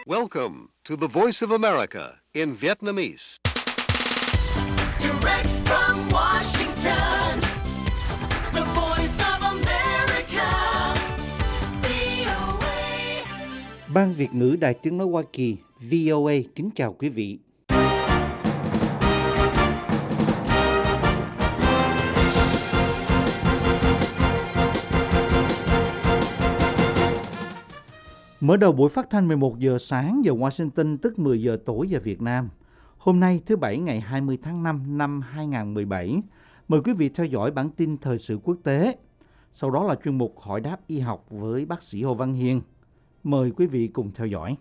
Welcome to the Voice of America in Vietnamese. Direct from Washington, the Voice of America, VOA. Ban Việt ngữ Đài Tiếng nói Hoa Kỳ, VOA kính chào quý vị. Mở đầu buổi phát thanh 11 giờ sáng giờ Washington, tức 10 giờ tối giờ Việt Nam. Hôm nay thứ Bảy ngày 20 tháng 5 năm 2017. Mời quý vị theo dõi bản tin thời sự quốc tế. Sau đó là chuyên mục hỏi đáp y học với bác sĩ Hồ Văn Hiên. Mời quý vị cùng theo dõi.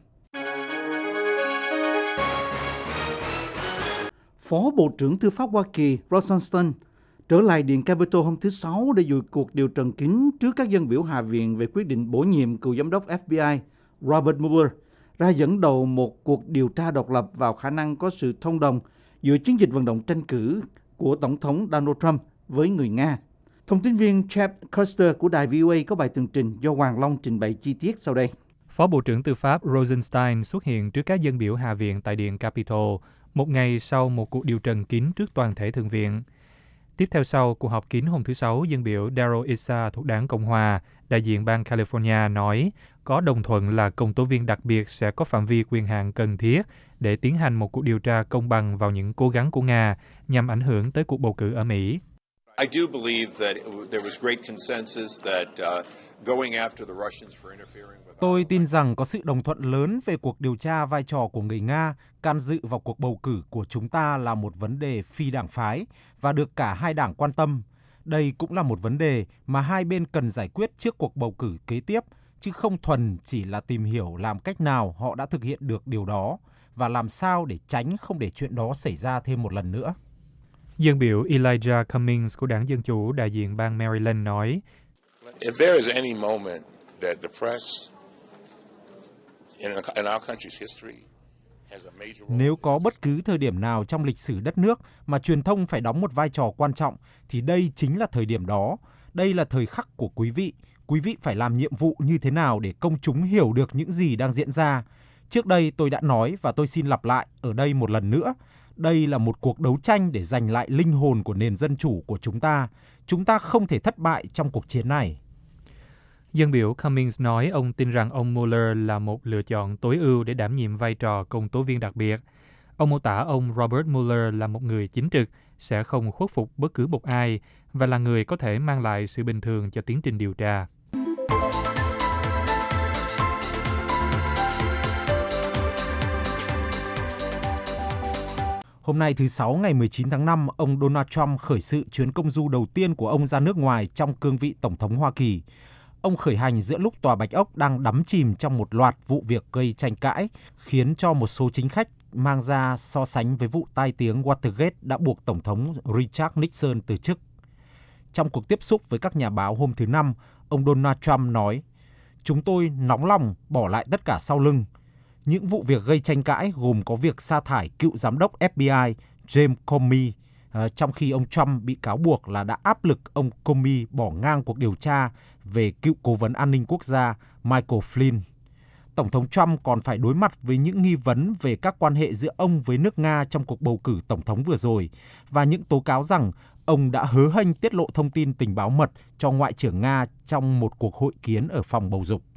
Phó Bộ trưởng Tư pháp Hoa Kỳ Rosenstein trở lại Điện Capitol hôm thứ Sáu để dự cuộc điều trần kín trước các dân biểu Hạ viện về quyết định bổ nhiệm cựu giám đốc FBI Robert Mueller ra dẫn đầu một cuộc điều tra độc lập vào khả năng có sự thông đồng giữa chiến dịch vận động tranh cử của Tổng thống Donald Trump với người Nga. Thông tin viên Chad Custer của đài VOA có bài tường trình do Hoàng Long trình bày chi tiết sau đây. Phó Bộ trưởng Tư pháp Rosenstein xuất hiện trước các dân biểu Hạ viện tại Điện Capitol một ngày sau một cuộc điều trần kín trước toàn thể Thượng viện. Tiếp theo sau cuộc họp kín hôm thứ Sáu, dân biểu Darrell Issa thuộc đảng Cộng hòa, đại diện bang California nói có đồng thuận là công tố viên đặc biệt sẽ có phạm vi quyền hạn cần thiết để tiến hành một cuộc điều tra công bằng vào những cố gắng của Nga nhằm ảnh hưởng tới cuộc bầu cử ở Mỹ. I do believe that there was great consensus that going after the Russians for interfering with. Tôi tin rằng có sự đồng thuận lớn về cuộc điều tra vai trò của người Nga can dự vào cuộc bầu cử của chúng ta là một vấn đề phi đảng phái và được cả hai đảng quan tâm. Đây cũng là một vấn đề mà hai bên cần giải quyết trước cuộc bầu cử kế tiếp, chứ không thuần chỉ là tìm hiểu làm cách nào họ đã thực hiện được điều đó và làm sao để tránh không để chuyện đó xảy ra thêm một lần nữa. Dân biểu Elijah Cummings của đảng Dân Chủ đại diện bang Maryland nói, If there is any moment that the press in our country's history has a major role. Nếu có bất cứ thời điểm nào trong lịch sử đất nước mà truyền thông phải đóng một vai trò quan trọng, thì đây chính là thời điểm đó. Đây là thời khắc của quý vị. Quý vị phải làm nhiệm vụ như thế nào để công chúng hiểu được những gì đang diễn ra. Trước đây tôi đã nói và tôi xin lặp lại ở đây một lần nữa. Đây là một cuộc đấu tranh để giành lại linh hồn của nền dân chủ của chúng ta. Chúng ta không thể thất bại trong cuộc chiến này. Dân biểu Cummings nói ông tin rằng ông Mueller là một lựa chọn tối ưu để đảm nhiệm vai trò công tố viên đặc biệt. Ông mô tả ông Robert Mueller là một người chính trực, sẽ không khuất phục bất cứ một ai và là người có thể mang lại sự bình thường cho tiến trình điều tra. Hôm nay thứ Sáu ngày 19 tháng 5, ông Donald Trump khởi sự chuyến công du đầu tiên của ông ra nước ngoài trong cương vị Tổng thống Hoa Kỳ. Ông khởi hành giữa lúc Tòa Bạch Ốc đang đắm chìm trong một loạt vụ việc gây tranh cãi, khiến cho một số chính khách mang ra so sánh với vụ tai tiếng Watergate đã buộc Tổng thống Richard Nixon từ chức. Trong cuộc tiếp xúc với các nhà báo hôm thứ Năm, ông Donald Trump nói, chúng tôi nóng lòng bỏ lại tất cả sau lưng. Những vụ việc gây tranh cãi gồm có việc sa thải cựu giám đốc FBI James Comey, trong khi ông Trump bị cáo buộc là đã áp lực ông Comey bỏ ngang cuộc điều tra về cựu cố vấn an ninh quốc gia Michael Flynn. Tổng thống Trump còn phải đối mặt với những nghi vấn về các quan hệ giữa ông với nước Nga trong cuộc bầu cử tổng thống vừa rồi và những tố cáo rằng ông đã hớ hênh tiết lộ thông tin tình báo mật cho Ngoại trưởng Nga trong một cuộc hội kiến ở phòng bầu dục.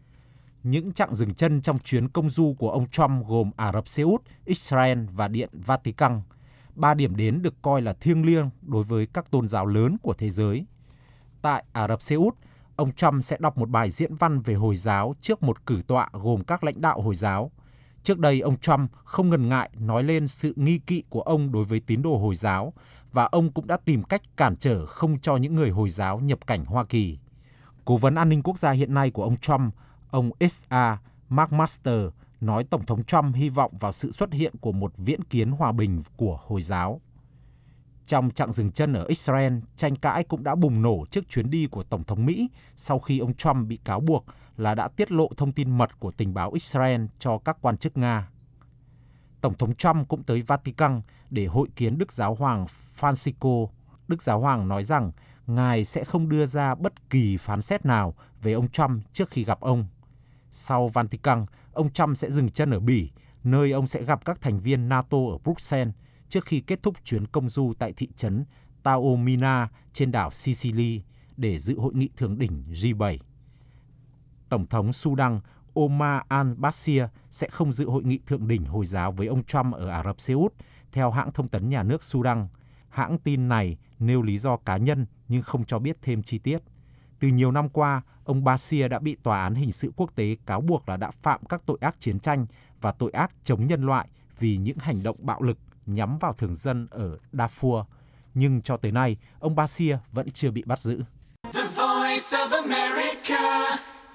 Những chặng dừng chân trong chuyến công du của ông Trump gồm Ả Rập Xê Út, Israel và Điện Vatican. 3 điểm đến được coi là thiêng liêng đối với các tôn giáo lớn của thế giới. Tại Ả Rập Xê Út, ông Trump sẽ đọc một bài diễn văn về Hồi giáo trước một cử tọa gồm các lãnh đạo Hồi giáo. Trước đây, ông Trump không ngần ngại nói lên sự nghi kỵ của ông đối với tín đồ Hồi giáo và ông cũng đã tìm cách cản trở không cho những người Hồi giáo nhập cảnh Hoa Kỳ. Cố vấn an ninh quốc gia hiện nay của ông Trump, ông S.A. McMaster, nói Tổng thống Trump hy vọng vào sự xuất hiện của một viễn kiến hòa bình của Hồi giáo. Trong chặng dừng chân ở Israel, tranh cãi cũng đã bùng nổ trước chuyến đi của Tổng thống Mỹ sau khi ông Trump bị cáo buộc là đã tiết lộ thông tin mật của tình báo Israel cho các quan chức Nga. Tổng thống Trump cũng tới Vatican để hội kiến Đức Giáo hoàng Francisco. Đức Giáo hoàng nói rằng Ngài sẽ không đưa ra bất kỳ phán xét nào về ông Trump trước khi gặp ông. Sau Vatican, ông Trump sẽ dừng chân ở Bỉ, nơi ông sẽ gặp các thành viên NATO ở Bruxelles trước khi kết thúc chuyến công du tại thị trấn Taormina trên đảo Sicily để dự hội nghị thượng đỉnh G7. Tổng thống Sudan Omar al-Bashir sẽ không dự hội nghị thượng đỉnh Hồi giáo với ông Trump ở Ả Rập Xê Út, theo hãng thông tấn nhà nước Sudan. Hãng tin này nêu lý do cá nhân nhưng không cho biết thêm chi tiết. Từ nhiều năm qua, ông Bashir đã bị Tòa án Hình sự Quốc tế cáo buộc là đã phạm các tội ác chiến tranh và tội ác chống nhân loại vì những hành động bạo lực nhắm vào thường dân ở Darfur. Nhưng cho tới nay, ông Bashir vẫn chưa bị bắt giữ. The Voice of America,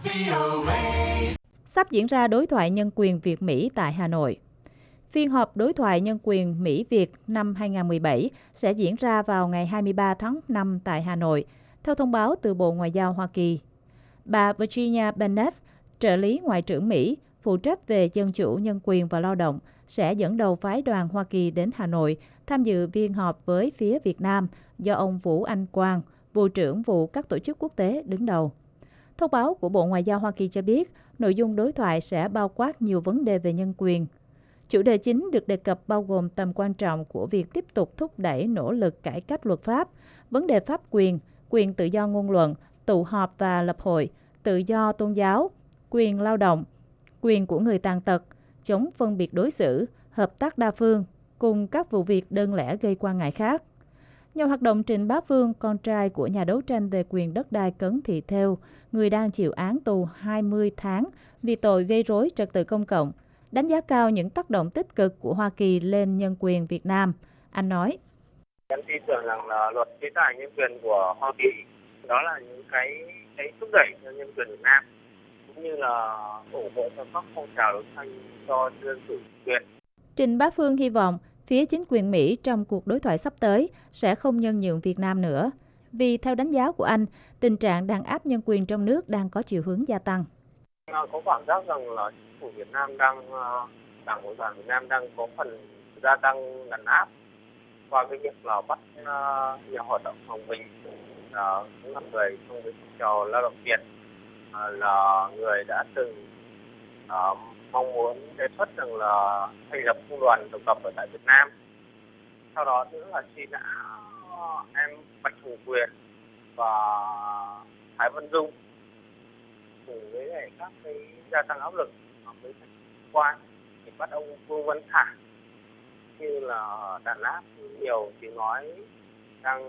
VOA. Sắp diễn ra đối thoại nhân quyền Việt-Mỹ tại Hà Nội. Phiên họp đối thoại nhân quyền Mỹ-Việt năm 2017 sẽ diễn ra vào ngày 23 tháng 5 tại Hà Nội, theo thông báo từ Bộ Ngoại giao Hoa Kỳ. Bà Virginia Bennett, trợ lý Ngoại trưởng Mỹ, phụ trách về dân chủ, nhân quyền và lao động, sẽ dẫn đầu phái đoàn Hoa Kỳ đến Hà Nội tham dự phiên họp với phía Việt Nam do ông Vũ Anh Quang, Vụ trưởng Vụ các tổ chức quốc tế đứng đầu. Thông báo của Bộ Ngoại giao Hoa Kỳ cho biết, nội dung đối thoại sẽ bao quát nhiều vấn đề về nhân quyền. Chủ đề chính được đề cập bao gồm tầm quan trọng của việc tiếp tục thúc đẩy nỗ lực cải cách luật pháp, vấn đề pháp quyền, quyền tự do ngôn luận, tụ họp và lập hội, tự do tôn giáo, quyền lao động, quyền của người tàn tật, chống phân biệt đối xử, hợp tác đa phương, cùng các vụ việc đơn lẻ gây quan ngại khác. Nhà hoạt động Trịnh Bá Phương, con trai của nhà đấu tranh về quyền đất đai Cấn Thị Thêu, người đang chịu án tù 20 tháng vì tội gây rối trật tự công cộng, đánh giá cao những tác động tích cực của Hoa Kỳ lên nhân quyền Việt Nam. Anh nói: Em tin tưởng rằng là luật chế tài nhân quyền của Hoa Kỳ đó là những cái thúc đẩy cho nhân quyền Việt Nam, cũng như là ủng hộ cho các phong trào đấu tranh cho dân chủ quyền. Trịnh Bá Phương hy vọng phía chính quyền Mỹ trong cuộc đối thoại sắp tới sẽ không nhân nhượng Việt Nam nữa, vì theo đánh giá của anh, tình trạng đàn áp nhân quyền trong nước đang có chiều hướng gia tăng. Có cảm giác rằng là chính phủ Việt Nam Đảng Cộng sản Việt Nam đang có phần gia tăng đàn áp qua cái việc là bắt nhà hoạt động Hồng Bình, cũng là người trong cái phong trào lao động Việt, là người đã từng mong muốn đề xuất rằng là thành lập công đoàn độc lập ở tại Việt Nam. Sau đó nữa là truy nã em Bạch Hồng Quyền và Thái Văn Dung, cùng với các cái gia tăng áp lực với quan thì bắt ông Vương Văn Thả, như là đàn áp nhiều tiếng nói đang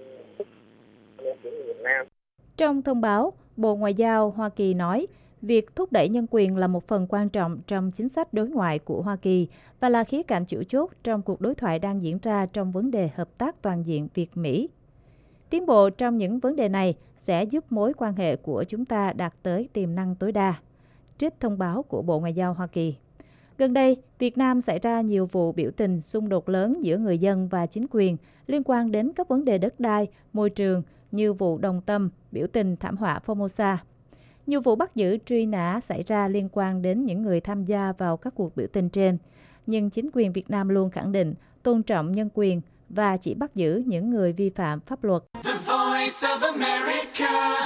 lên tiếng Việt Nam. Trong thông báo, Bộ Ngoại giao Hoa Kỳ nói, việc thúc đẩy nhân quyền là một phần quan trọng trong chính sách đối ngoại của Hoa Kỳ và là khía cạnh chủ chốt trong cuộc đối thoại đang diễn ra trong vấn đề hợp tác toàn diện Việt-Mỹ. Tiến bộ trong những vấn đề này sẽ giúp mối quan hệ của chúng ta đạt tới tiềm năng tối đa. Trích thông báo của Bộ Ngoại giao Hoa Kỳ. Gần đây, Việt Nam xảy ra nhiều vụ biểu tình xung đột lớn giữa người dân và chính quyền liên quan đến các vấn đề đất đai, môi trường như vụ Đồng Tâm, biểu tình thảm họa Formosa. Nhiều vụ bắt giữ truy nã xảy ra liên quan đến những người tham gia vào các cuộc biểu tình trên. Nhưng chính quyền Việt Nam luôn khẳng định tôn trọng nhân quyền và chỉ bắt giữ những người vi phạm pháp luật. The Voice of America,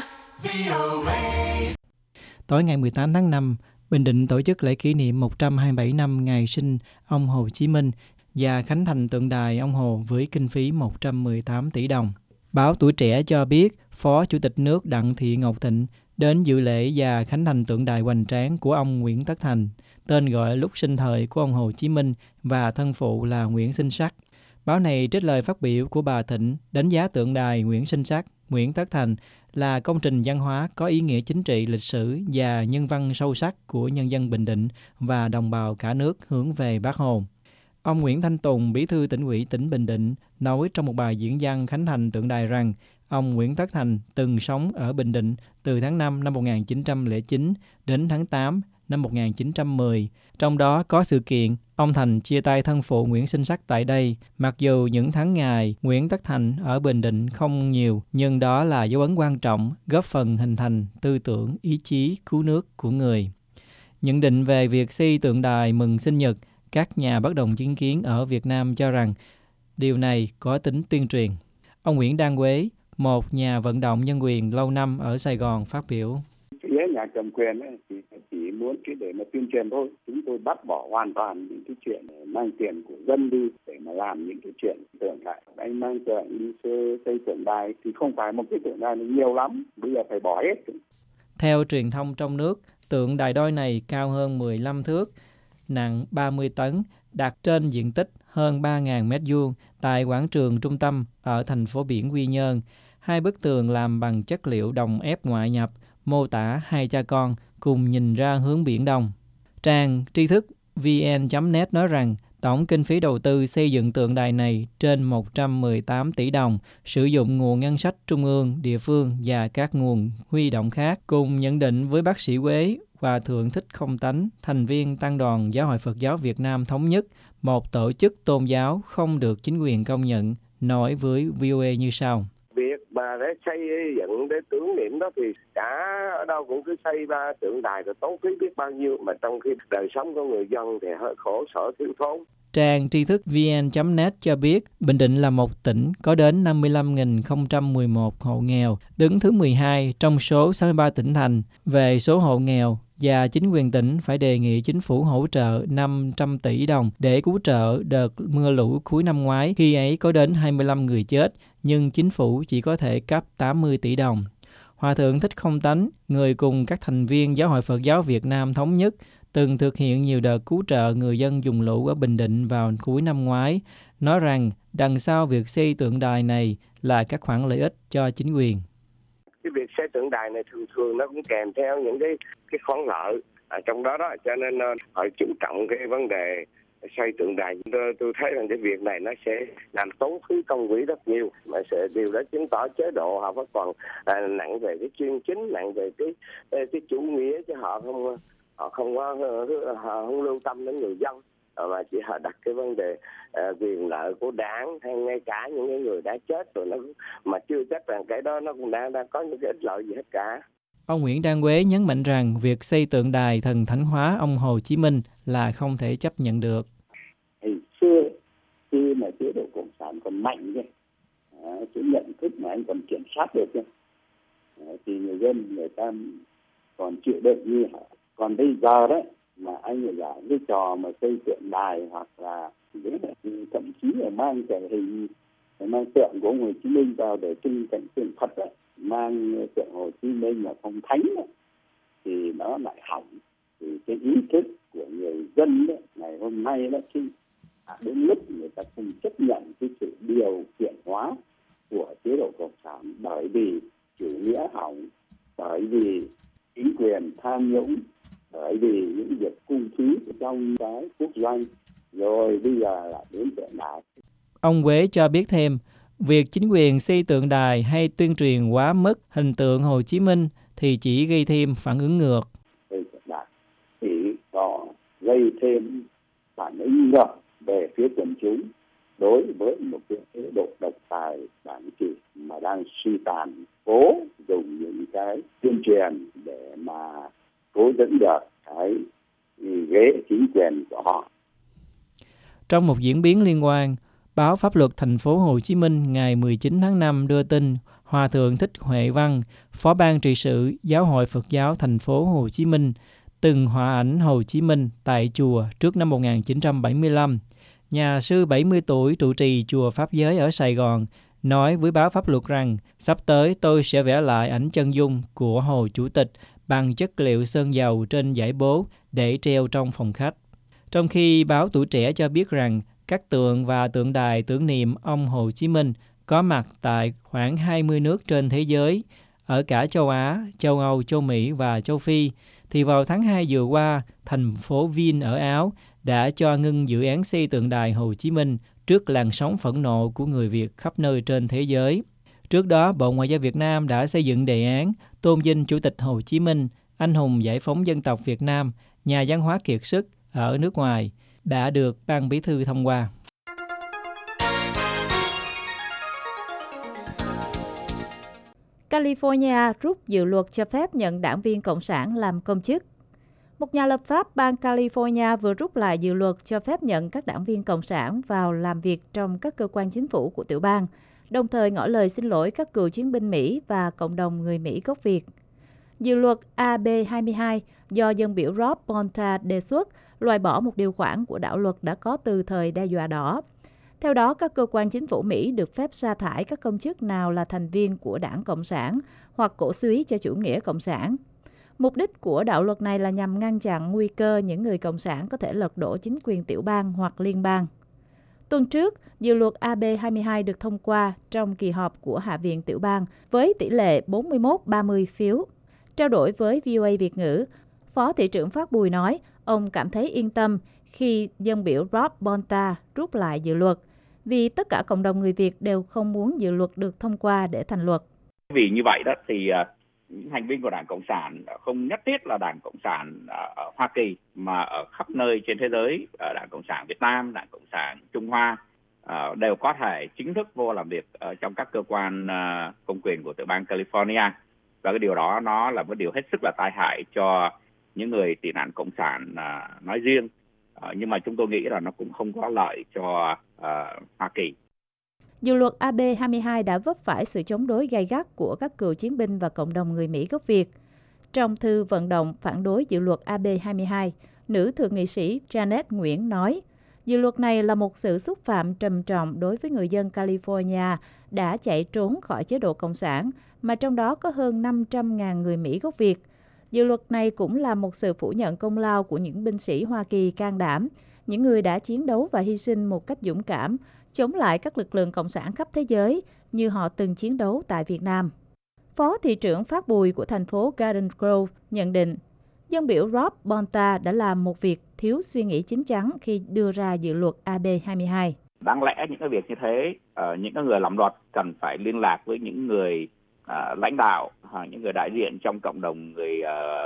VOA. Tối ngày 18 tháng 5, Bình Định tổ chức lễ kỷ niệm 127 năm ngày sinh ông Hồ Chí Minh và khánh thành tượng đài ông Hồ với kinh phí 118 tỷ đồng. Báo Tuổi Trẻ cho biết, Phó Chủ tịch nước Đặng Thị Ngọc Thịnh đến dự lễ và khánh thành tượng đài hoành tráng của ông Nguyễn Tất Thành, tên gọi lúc sinh thời của ông Hồ Chí Minh và thân phụ là Nguyễn Sinh Sắc. Báo này trích lời phát biểu của bà Thịnh đánh giá tượng đài Nguyễn Sinh Sắc, Nguyễn Tất Thành là công trình văn hóa có ý nghĩa chính trị, lịch sử và nhân văn sâu sắc của nhân dân Bình Định và đồng bào cả nước hướng về Bác Hồ. Ông Nguyễn Thanh Tùng, Bí thư Tỉnh ủy tỉnh Bình Định, nói trong một bài diễn văn khánh thành tượng đài rằng ông Nguyễn Tất Thành từng sống ở Bình Định từ tháng 5 năm 1909 đến tháng 8 năm 1910. Trong đó có sự kiện ông Thành chia tay thân phụ Nguyễn Sinh Sắc tại đây. Mặc dù những tháng ngày Nguyễn Tất Thành ở Bình Định không nhiều, nhưng đó là dấu ấn quan trọng góp phần hình thành tư tưởng, ý chí cứu nước của người. Nhận định về việc xây tượng đài mừng sinh nhật, các nhà bất đồng chính kiến ở Việt Nam cho rằng điều này có tính tuyên truyền. Ông Nguyễn Đan Quế, một nhà vận động nhân quyền lâu năm ở Sài Gòn phát biểu. Phía nhà cầm quyền thì chỉ muốn cái để mà tuyên truyền thôi. Chúng tôi bác bỏ hoàn toàn những cái chuyện mang tiền của dân đi để mà làm những cái chuyện tượng đài. Anh mang tượng đi xây tượng đài thì không phải một cái tượng đài nhiều lắm, bây giờ phải bỏ hết. Theo truyền thông trong nước, tượng đài đôi này cao hơn 15 thước, nặng 30 tấn, đặt trên diện tích hơn 3.000 m2 tại quảng trường trung tâm ở thành phố biển Quy Nhơn. Hai bức tường làm bằng chất liệu đồng ép ngoại nhập, mô tả hai cha con cùng nhìn ra hướng Biển Đông. Trang tri thức vn.net nói rằng tổng kinh phí đầu tư xây dựng tượng đài này trên 118 tỷ đồng, sử dụng nguồn ngân sách trung ương, địa phương và các nguồn huy động khác. Cùng nhận định với bác sĩ Quế, Hòa thượng Thích Không Tánh, thành viên Tăng đoàn Giáo hội Phật giáo Việt Nam Thống nhất, một tổ chức tôn giáo không được chính quyền công nhận, nói với VOA như sau. Việc mà để xây dựng để tưởng niệm đó thì cả ở đâu cũng cứ xây ba tượng đài rồi tốn phí biết bao nhiêu, mà trong khi đời sống của người dân thì hơi khổ sở thiếu thốn. Trang tri thức vn.net cho biết Bình Định là một tỉnh có đến 55.011 hộ nghèo, đứng thứ 12 trong số 63 tỉnh thành về số hộ nghèo, và chính quyền tỉnh phải đề nghị chính phủ hỗ trợ 500 tỷ đồng để cứu trợ đợt mưa lũ cuối năm ngoái, khi ấy có đến 25 người chết, nhưng chính phủ chỉ có thể cấp 80 tỷ đồng. Hòa thượng Thích Không Tánh, người cùng các thành viên Giáo hội Phật giáo Việt Nam Thống nhất, từng thực hiện nhiều đợt cứu trợ người dân vùng lũ ở Bình Định vào cuối năm ngoái, nói rằng đằng sau việc xây tượng đài này là các khoản lợi ích cho chính quyền. Cái việc xây tượng đài này thường nó cũng kèm theo những cái khoản lợi ở trong đó, cho nên họ chú trọng cái vấn đề xây tượng đài. Tôi thấy rằng cái việc này nó sẽ làm tốn phí công quỹ rất nhiều, mà sẽ điều đó chứng tỏ chế độ họ vẫn còn nặng về cái chuyên chính, nặng về cái chủ nghĩa, chứ họ không lưu tâm đến người dân, mà chỉ họ đặt cái vấn đề quyền lợi của đảng, hay ngay cả những cái người đã chết rồi, nó mà chưa chắc rằng cái đó nó cũng đang có những cái ích lợi gì hết cả. Ông Nguyễn Đan Quế nhấn mạnh rằng việc xây tượng đài thần thánh hóa ông Hồ Chí Minh là không thể chấp nhận được. Hồi xưa khi mà chế độ cộng sản còn mạnh chứ, cái nhận thức mà anh còn kiểm soát được chứ, thì người dân người ta còn chịu đựng như hả. Còn bây giờ đấy mà anh là cái trò mà xây tượng đài hoặc là thậm chí là mang cái hình, mang tượng của Hồ Chí Minh vào để trưng cảnh tượng Phật đấy, mang tượng Hồ Chí Minh là phong thánh đấy, thì nó lại hỏng. Thì cái ý thức của người dân đấy, ngày hôm nay đó, khi đến lúc người ta không chấp nhận cái sự điều kiện hóa của chế độ cộng sản, bởi vì chủ nghĩa hỏng, bởi vì chính quyền tham nhũng, bởi vì những việc cung phí trong cái quốc doanh, rồi bây giờ là đến tượng đài. Ông Quế cho biết thêm, việc chính quyền xây tượng đài hay tuyên truyền quá mức hình tượng Hồ Chí Minh thì chỉ gây thêm phản ứng ngược. Xây tượng đài thì có gây thêm phản ứng ngược về phía quần chúng đối với một cái chế độ độc tài đảng trị mà đang suy tàn, cố dùng những cái tuyên truyền để mà cố dẫn được cái ghế chính quyền của họ. Trong một diễn biến liên quan, báo Pháp luật thành phố Hồ Chí Minh ngày 19 tháng 5 đưa tin Hòa thượng Thích Huệ Văn, Phó ban trị sự Giáo hội Phật giáo thành phố Hồ Chí Minh, từng hòa ảnh Hồ Chí Minh tại chùa trước năm 1975. Nhà sư 70 tuổi trụ trì chùa Pháp Giới ở Sài Gòn nói với báo Pháp luật rằng sắp tới tôi sẽ vẽ lại ảnh chân dung của Hồ Chủ tịch bằng chất liệu sơn dầu trên giấy bố để treo trong phòng khách. Trong khi báo Tuổi Trẻ cho biết rằng các tượng và tượng đài tưởng niệm ông Hồ Chí Minh có mặt tại khoảng 20 nước trên thế giới, ở cả châu Á, châu Âu, châu Mỹ và châu Phi, thì vào tháng 2 vừa qua, thành phố Vinh ở Áo đã cho ngưng dự án xây tượng đài Hồ Chí Minh trước làn sóng phẫn nộ của người Việt khắp nơi trên thế giới. Trước đó, Bộ Ngoại giao Việt Nam đã xây dựng đề án tôn vinh Chủ tịch Hồ Chí Minh, anh hùng giải phóng dân tộc Việt Nam, nhà văn hóa kiệt xuất ở nước ngoài, đã được Ban Bí thư thông qua. California rút dự luật cho phép nhận đảng viên Cộng sản làm công chức. Một nhà lập pháp bang California vừa rút lại dự luật cho phép nhận các đảng viên Cộng sản vào làm việc trong các cơ quan chính phủ của tiểu bang, đồng thời ngỏ lời xin lỗi các cựu chiến binh Mỹ và cộng đồng người Mỹ gốc Việt. Dự luật AB22 do dân biểu Rob Bonta đề xuất loại bỏ một điều khoản của đạo luật đã có từ thời đe dọa đỏ. Theo đó, các cơ quan chính phủ Mỹ được phép sa thải các công chức nào là thành viên của Đảng Cộng sản hoặc cổ súy cho chủ nghĩa cộng sản. Mục đích của đạo luật này là nhằm ngăn chặn nguy cơ những người cộng sản có thể lật đổ chính quyền tiểu bang hoặc liên bang. Tuần trước, dự luật AB22 được thông qua trong kỳ họp của Hạ viện tiểu bang với tỷ lệ 41-30 phiếu. Trao đổi với VOA Việt ngữ, Phó thị trưởng Phát Bùi nói ông cảm thấy yên tâm khi dân biểu Rob Bonta rút lại dự luật, vì tất cả cộng đồng người Việt đều không muốn dự luật được thông qua để thành luật. Vì như vậy đó thì những thành viên của Đảng Cộng sản không nhất thiết là Đảng Cộng sản ở Hoa Kỳ mà ở khắp nơi trên thế giới, Đảng Cộng sản Việt Nam, Đảng Cộng sản Trung Hoa đều có thể chính thức vô làm việc trong các cơ quan công quyền của tiểu bang California. Và cái điều đó nó là một điều hết sức là tai hại cho những người tị nạn cộng sản nói riêng. Nhưng mà chúng tôi nghĩ là nó cũng không có lợi cho Hoa Kỳ. Dự luật AB22 đã vấp phải sự chống đối gay gắt của các cựu chiến binh và cộng đồng người Mỹ gốc Việt. Trong thư vận động phản đối dự luật AB22, nữ thượng nghị sĩ Janet Nguyễn nói, dự luật này là một sự xúc phạm trầm trọng đối với người dân California đã chạy trốn khỏi chế độ cộng sản, mà trong đó có hơn 500.000 người Mỹ gốc Việt. Dự luật này cũng là một sự phủ nhận công lao của những binh sĩ Hoa Kỳ can đảm, những người đã chiến đấu và hy sinh một cách dũng cảm, chống lại các lực lượng cộng sản khắp thế giới như họ từng chiến đấu tại Việt Nam. Phó thị trưởng Phát Bùi của thành phố Garden Grove nhận định, dân biểu Rob Bonta đã làm một việc thiếu suy nghĩ chín chắn khi đưa ra dự luật AB22. Đáng lẽ những cái việc như thế, những người làm luật cần phải liên lạc với những người lãnh đạo, những người đại diện trong cộng đồng người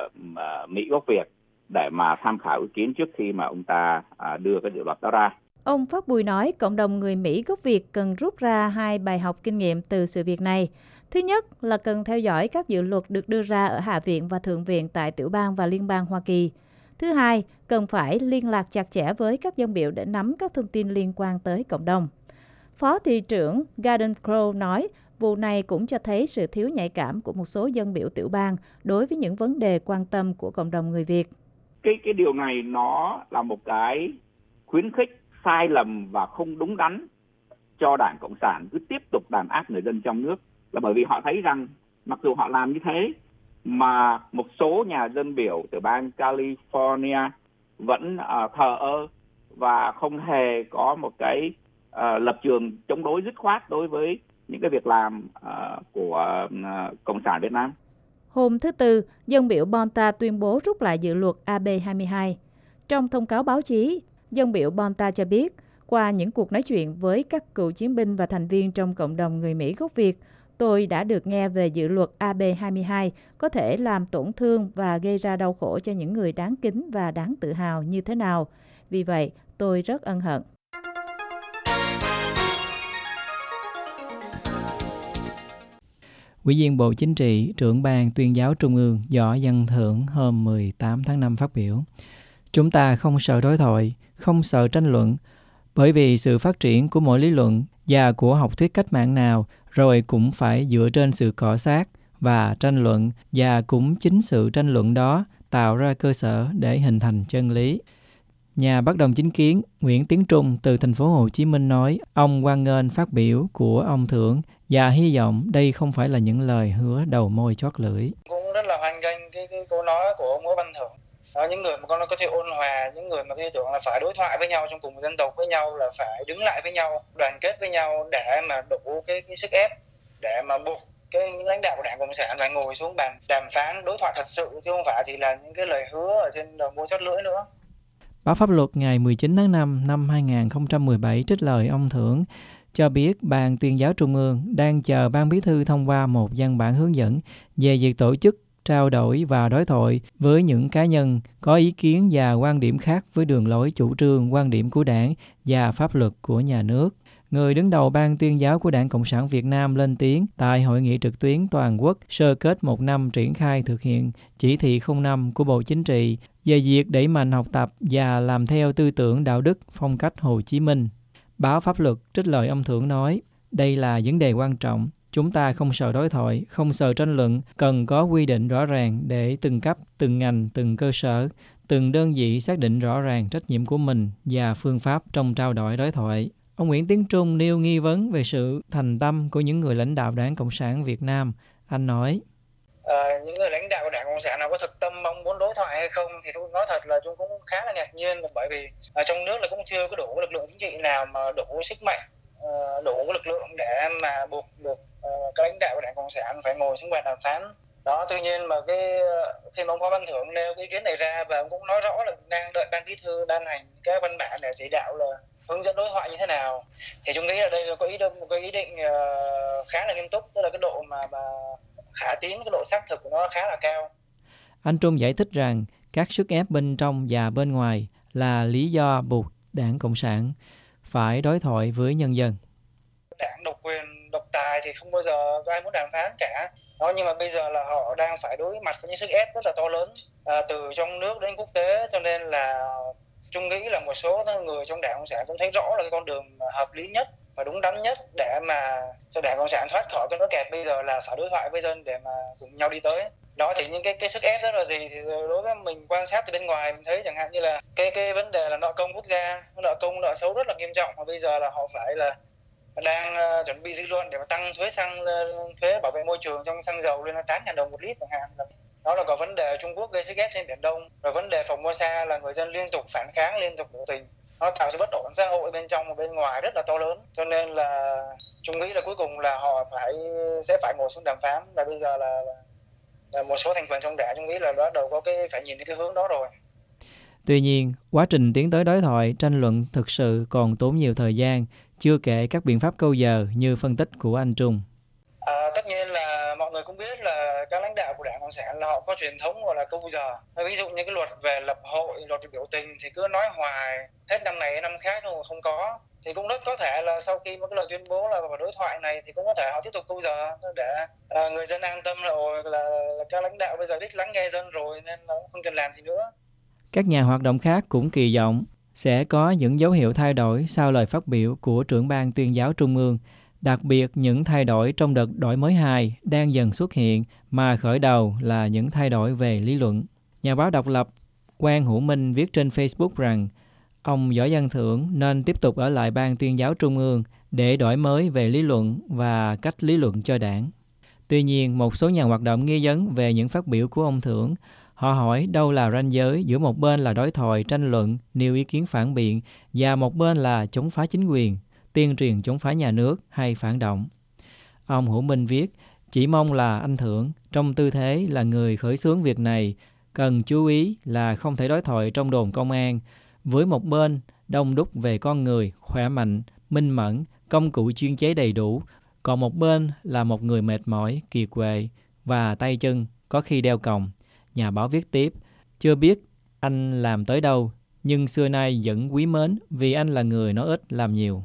Mỹ gốc Việt để mà tham khảo ý kiến trước khi mà ông ta đưa cái dự luật đó ra. Ông Phát Bùi nói cộng đồng người Mỹ gốc Việt cần rút ra 2 bài học kinh nghiệm từ sự việc này. Thứ nhất là cần theo dõi các dự luật được đưa ra ở Hạ viện và Thượng viện tại tiểu bang và liên bang Hoa Kỳ. Thứ hai, cần phải liên lạc chặt chẽ với các dân biểu để nắm các thông tin liên quan tới cộng đồng. Phó thị trưởng Garden Grove nói, vụ này cũng cho thấy sự thiếu nhạy cảm của một số dân biểu tiểu bang đối với những vấn đề quan tâm của cộng đồng người Việt. Cái điều này nó là một cái khuyến khích sai lầm và không đúng đắn cho Đảng Cộng sản cứ tiếp tục đàn áp người dân trong nước, là bởi vì họ thấy rằng mặc dù họ làm như thế mà một số nhà dân biểu từ bang California vẫn thờ ơ và không hề có một cái lập trường chống đối dứt khoát đối với những cái việc làm của Cộng sản Việt Nam. Hôm thứ Tư, dân biểu Bonta tuyên bố rút lại dự luật AB22. Trong thông cáo báo chí, dân biểu Bonta cho biết, qua những cuộc nói chuyện với các cựu chiến binh và thành viên trong cộng đồng người Mỹ gốc Việt, tôi đã được nghe về dự luật AB22 có thể làm tổn thương và gây ra đau khổ cho những người đáng kính và đáng tự hào như thế nào. Vì vậy, tôi rất ân hận. Ủy viên Bộ Chính trị, trưởng Ban Tuyên giáo Trung ương Võ Văn Thưởng hôm 18 tháng 5 phát biểu. Chúng ta không sợ đối thoại, không sợ tranh luận, bởi vì sự phát triển của mỗi lý luận và của học thuyết cách mạng nào rồi cũng phải dựa trên sự cọ xát và tranh luận, và cũng chính sự tranh luận đó tạo ra cơ sở để hình thành chân lý. Nhà bất đồng chính kiến Nguyễn Tiến Trung từ thành phố Hồ Chí Minh nói ông hoan nghênh phát biểu của ông Thưởng và hy vọng đây không phải là những lời hứa đầu môi chót lưỡi. Cũng rất là hoan nghênh cái câu nói của ông Nguyễn Văn Thưởng. Những người mà có thể ôn hòa, những người mà tư tưởng là phải đối thoại với nhau trong cùng một dân tộc với nhau, là phải đứng lại với nhau, đoàn kết với nhau để mà đủ cái sức ép để mà buộc cái lãnh đạo của Đảng Cộng sản phải ngồi xuống bàn đàm phán đối thoại thật sự, chứ không phải chỉ là những cái lời hứa ở trên đầu môi chót lưỡi nữa. Báo Pháp luật ngày 19 tháng 5 năm 2017 trích lời ông Thưởng cho biết Ban Tuyên giáo Trung ương đang chờ Ban Bí thư thông qua một văn bản hướng dẫn về việc tổ chức trao đổi và đối thoại với những cá nhân có ý kiến và quan điểm khác với đường lối chủ trương, quan điểm của Đảng và pháp luật của nhà nước. Người đứng đầu Ban Tuyên giáo của Đảng Cộng sản Việt Nam lên tiếng tại Hội nghị trực tuyến toàn quốc sơ kết 1 năm triển khai thực hiện chỉ thị 05 của Bộ Chính trị về việc đẩy mạnh học tập và làm theo tư tưởng đạo đức phong cách Hồ Chí Minh. Báo Pháp luật trích lời ông Thưởng nói, đây là vấn đề quan trọng. Chúng ta không sợ đối thoại, không sợ tranh luận, cần có quy định rõ ràng để từng cấp, từng ngành, từng cơ sở, từng đơn vị xác định rõ ràng trách nhiệm của mình và phương pháp trong trao đổi đối thoại. Ông Nguyễn Tiến Trung nêu nghi vấn về sự thành tâm của những người lãnh đạo Đảng Cộng sản Việt Nam. Anh nói, những người lãnh đạo của Đảng Cộng sản nào có thực tâm mong muốn đối thoại hay không thì tôi nói thật là Trung cũng khá là ngạc nhiên, bởi vì trong nước là cũng chưa có đủ lực lượng chính trị nào mà đủ sức mạnh, đủ lực lượng để mà buộc được các lãnh đạo của Đảng Cộng sản phải ngồi xuống bàn đàm phán. Đó, tuy nhiên mà khi mà ông Võ Văn Thưởng nêu cái ý kiến này ra và ông cũng nói rõ là đang đợi ban bí thư ban hành các văn bản để chỉ đạo là hướng dẫn đối thoại như thế nào, thì chúng nghĩ là đây là có ý định khá là nghiêm túc, tức là cái độ mà khả tín, cái độ xác thực của nó khá là cao. Anh Trung giải thích rằng các sức ép bên trong và bên ngoài là lý do buộc Đảng Cộng sản phải đối thoại với nhân dân. Đảng độc quyền, độc tài thì không bao giờ có ai muốn đàm phán cả. Đó, nhưng mà bây giờ là họ đang phải đối mặt với những sức ép rất là to lớn từ trong nước đến quốc tế, cho nên là Trung nghĩ là một số người trong Đảng Cộng sản cũng thấy rõ là cái con đường hợp lý nhất và đúng đắn nhất để mà cho Đảng Cộng sản thoát khỏi cái nỗi kẹt bây giờ là phải đối thoại với dân để mà cùng nhau đi tới. Đó thì những cái sức ép đó là gì, thì đối với mình quan sát từ bên ngoài mình thấy chẳng hạn như là cái vấn đề là nợ công quốc gia, nợ công nợ xấu rất là nghiêm trọng, và bây giờ là họ phải là đang chuẩn bị dư luận để mà tăng thuế bảo vệ môi trường trong xăng dầu lên 8.000 đồng một lít chẳng hạn. Đó là có vấn đề Trung Quốc gây sức ép trên Biển Đông, rồi vấn đề Formosa là người dân liên tục phản kháng, liên tục biểu tình, nó tạo ra bất ổn xã hội bên trong và bên ngoài rất là to lớn, cho nên là Trung nghĩ là cuối cùng là họ sẽ phải ngồi xuống đàm phán, và bây giờ là một số thành phần trong Đảng Trung nghĩ là bắt đầu có phải nhìn đến cái hướng đó rồi. Tuy nhiên, quá trình tiến tới đối thoại, tranh luận thực sự còn tốn nhiều thời gian, chưa kể các biện pháp câu giờ như phân tích của anh Trung. Tất nhiên là mọi người cũng biết là các lãnh đạo của Đảng Cộng sản là họ có truyền thống gọi là câu giờ. Ví dụ như cái luật về lập hội, luật về biểu tình thì cứ nói hoài, hết năm này năm khác không có. Thì cũng rất có thể là sau khi một cái lời tuyên bố là vào đối thoại này thì cũng có thể họ tiếp tục câu giờ để người dân an tâm là các lãnh đạo bây giờ biết lắng nghe dân rồi nên là không cần làm gì nữa. Các nhà hoạt động khác cũng kỳ vọng sẽ có những dấu hiệu thay đổi sau lời phát biểu của trưởng ban Tuyên giáo Trung ương, đặc biệt những thay đổi trong đợt đổi mới 2 đang dần xuất hiện mà khởi đầu là những thay đổi về lý luận. Nhà báo độc lập Quang Hữu Minh viết trên Facebook rằng ông Võ Văn Thưởng nên tiếp tục ở lại ban Tuyên giáo Trung ương để đổi mới về lý luận và cách lý luận cho Đảng. Tuy nhiên, một số nhà hoạt động nghi vấn về những phát biểu của ông Thưởng. Họ hỏi đâu là ranh giới giữa một bên là đối thoại, tranh luận, nêu ý kiến phản biện và một bên là chống phá chính quyền, tuyên truyền chống phá nhà nước hay phản động. Ông Hữu Minh viết, chỉ mong là anh Thưởng, trong tư thế là người khởi xướng việc này, cần chú ý là không thể đối thoại trong đồn công an, với một bên đông đúc về con người, khỏe mạnh, minh mẫn, công cụ chuyên chế đầy đủ, còn một bên là một người mệt mỏi, kiệt quệ và tay chân có khi đeo còng. Nhà báo viết tiếp, chưa biết anh làm tới đâu, nhưng xưa nay vẫn quý mến vì anh là người nói ít làm nhiều.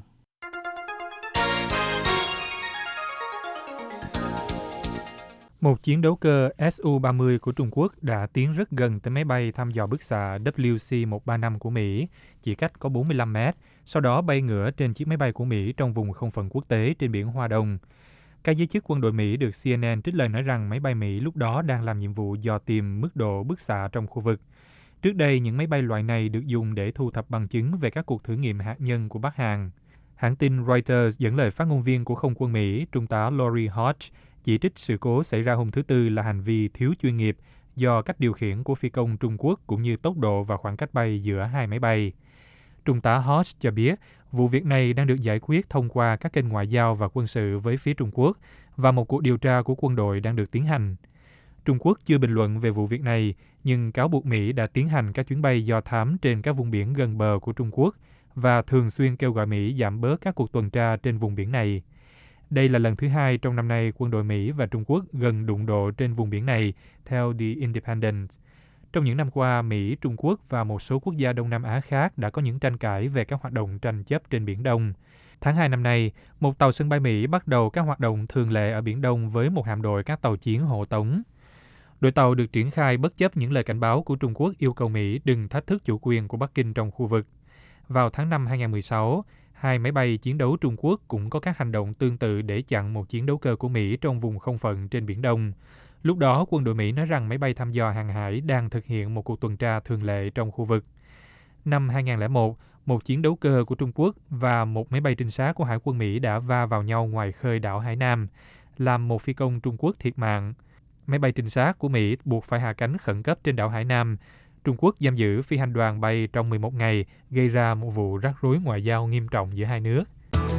Một chiến đấu cơ Su-30 của Trung Quốc đã tiến rất gần tới máy bay thăm dò bức xạ WC-135 của Mỹ, chỉ cách có 45 mét, sau đó bay ngửa trên chiếc máy bay của Mỹ trong vùng không phận quốc tế trên biển Hoa Đông. Các giới chức quân đội Mỹ được CNN trích lời nói rằng máy bay Mỹ lúc đó đang làm nhiệm vụ dò tìm mức độ bức xạ trong khu vực. Trước đây, những máy bay loại này được dùng để thu thập bằng chứng về các cuộc thử nghiệm hạt nhân của Bắc Hàn. Hãng tin Reuters dẫn lời phát ngôn viên của Không quân Mỹ, Trung tá Lori Hodge, chỉ trích sự cố xảy ra hôm thứ Tư là hành vi thiếu chuyên nghiệp do cách điều khiển của phi công Trung Quốc cũng như tốc độ và khoảng cách bay giữa hai máy bay. Trung tá Hodge cho biết vụ việc này đang được giải quyết thông qua các kênh ngoại giao và quân sự với phía Trung Quốc và một cuộc điều tra của quân đội đang được tiến hành. Trung Quốc chưa bình luận về vụ việc này, nhưng cáo buộc Mỹ đã tiến hành các chuyến bay do thám trên các vùng biển gần bờ của Trung Quốc và thường xuyên kêu gọi Mỹ giảm bớt các cuộc tuần tra trên vùng biển này. Đây là lần thứ hai trong năm nay quân đội Mỹ và Trung Quốc gần đụng độ trên vùng biển này, theo The Independent. Trong những năm qua, Mỹ, Trung Quốc và một số quốc gia Đông Nam Á khác đã có những tranh cãi về các hoạt động tranh chấp trên Biển Đông. Tháng 2 năm nay, một tàu sân bay Mỹ bắt đầu các hoạt động thường lệ ở Biển Đông với một hạm đội các tàu chiến hộ tống. Đội tàu được triển khai bất chấp những lời cảnh báo của Trung Quốc yêu cầu Mỹ đừng thách thức chủ quyền của Bắc Kinh trong khu vực. Vào tháng 5 2016, Hai máy bay chiến đấu Trung Quốc cũng có các hành động tương tự để chặn một chiến đấu cơ của Mỹ trong vùng không phận trên Biển Đông. Lúc đó, quân đội Mỹ nói rằng máy bay thăm dò hàng hải đang thực hiện một cuộc tuần tra thường lệ trong khu vực. Năm 2001, một chiến đấu cơ của Trung Quốc và một máy bay trinh sát của Hải quân Mỹ đã va vào nhau ngoài khơi đảo Hải Nam, làm một phi công Trung Quốc thiệt mạng. Máy bay trinh sát của Mỹ buộc phải hạ cánh khẩn cấp trên đảo Hải Nam. Trung Quốc giam giữ phi hành đoàn bay trong 11 ngày, gây ra một vụ rắc rối ngoại giao nghiêm trọng giữa hai nước.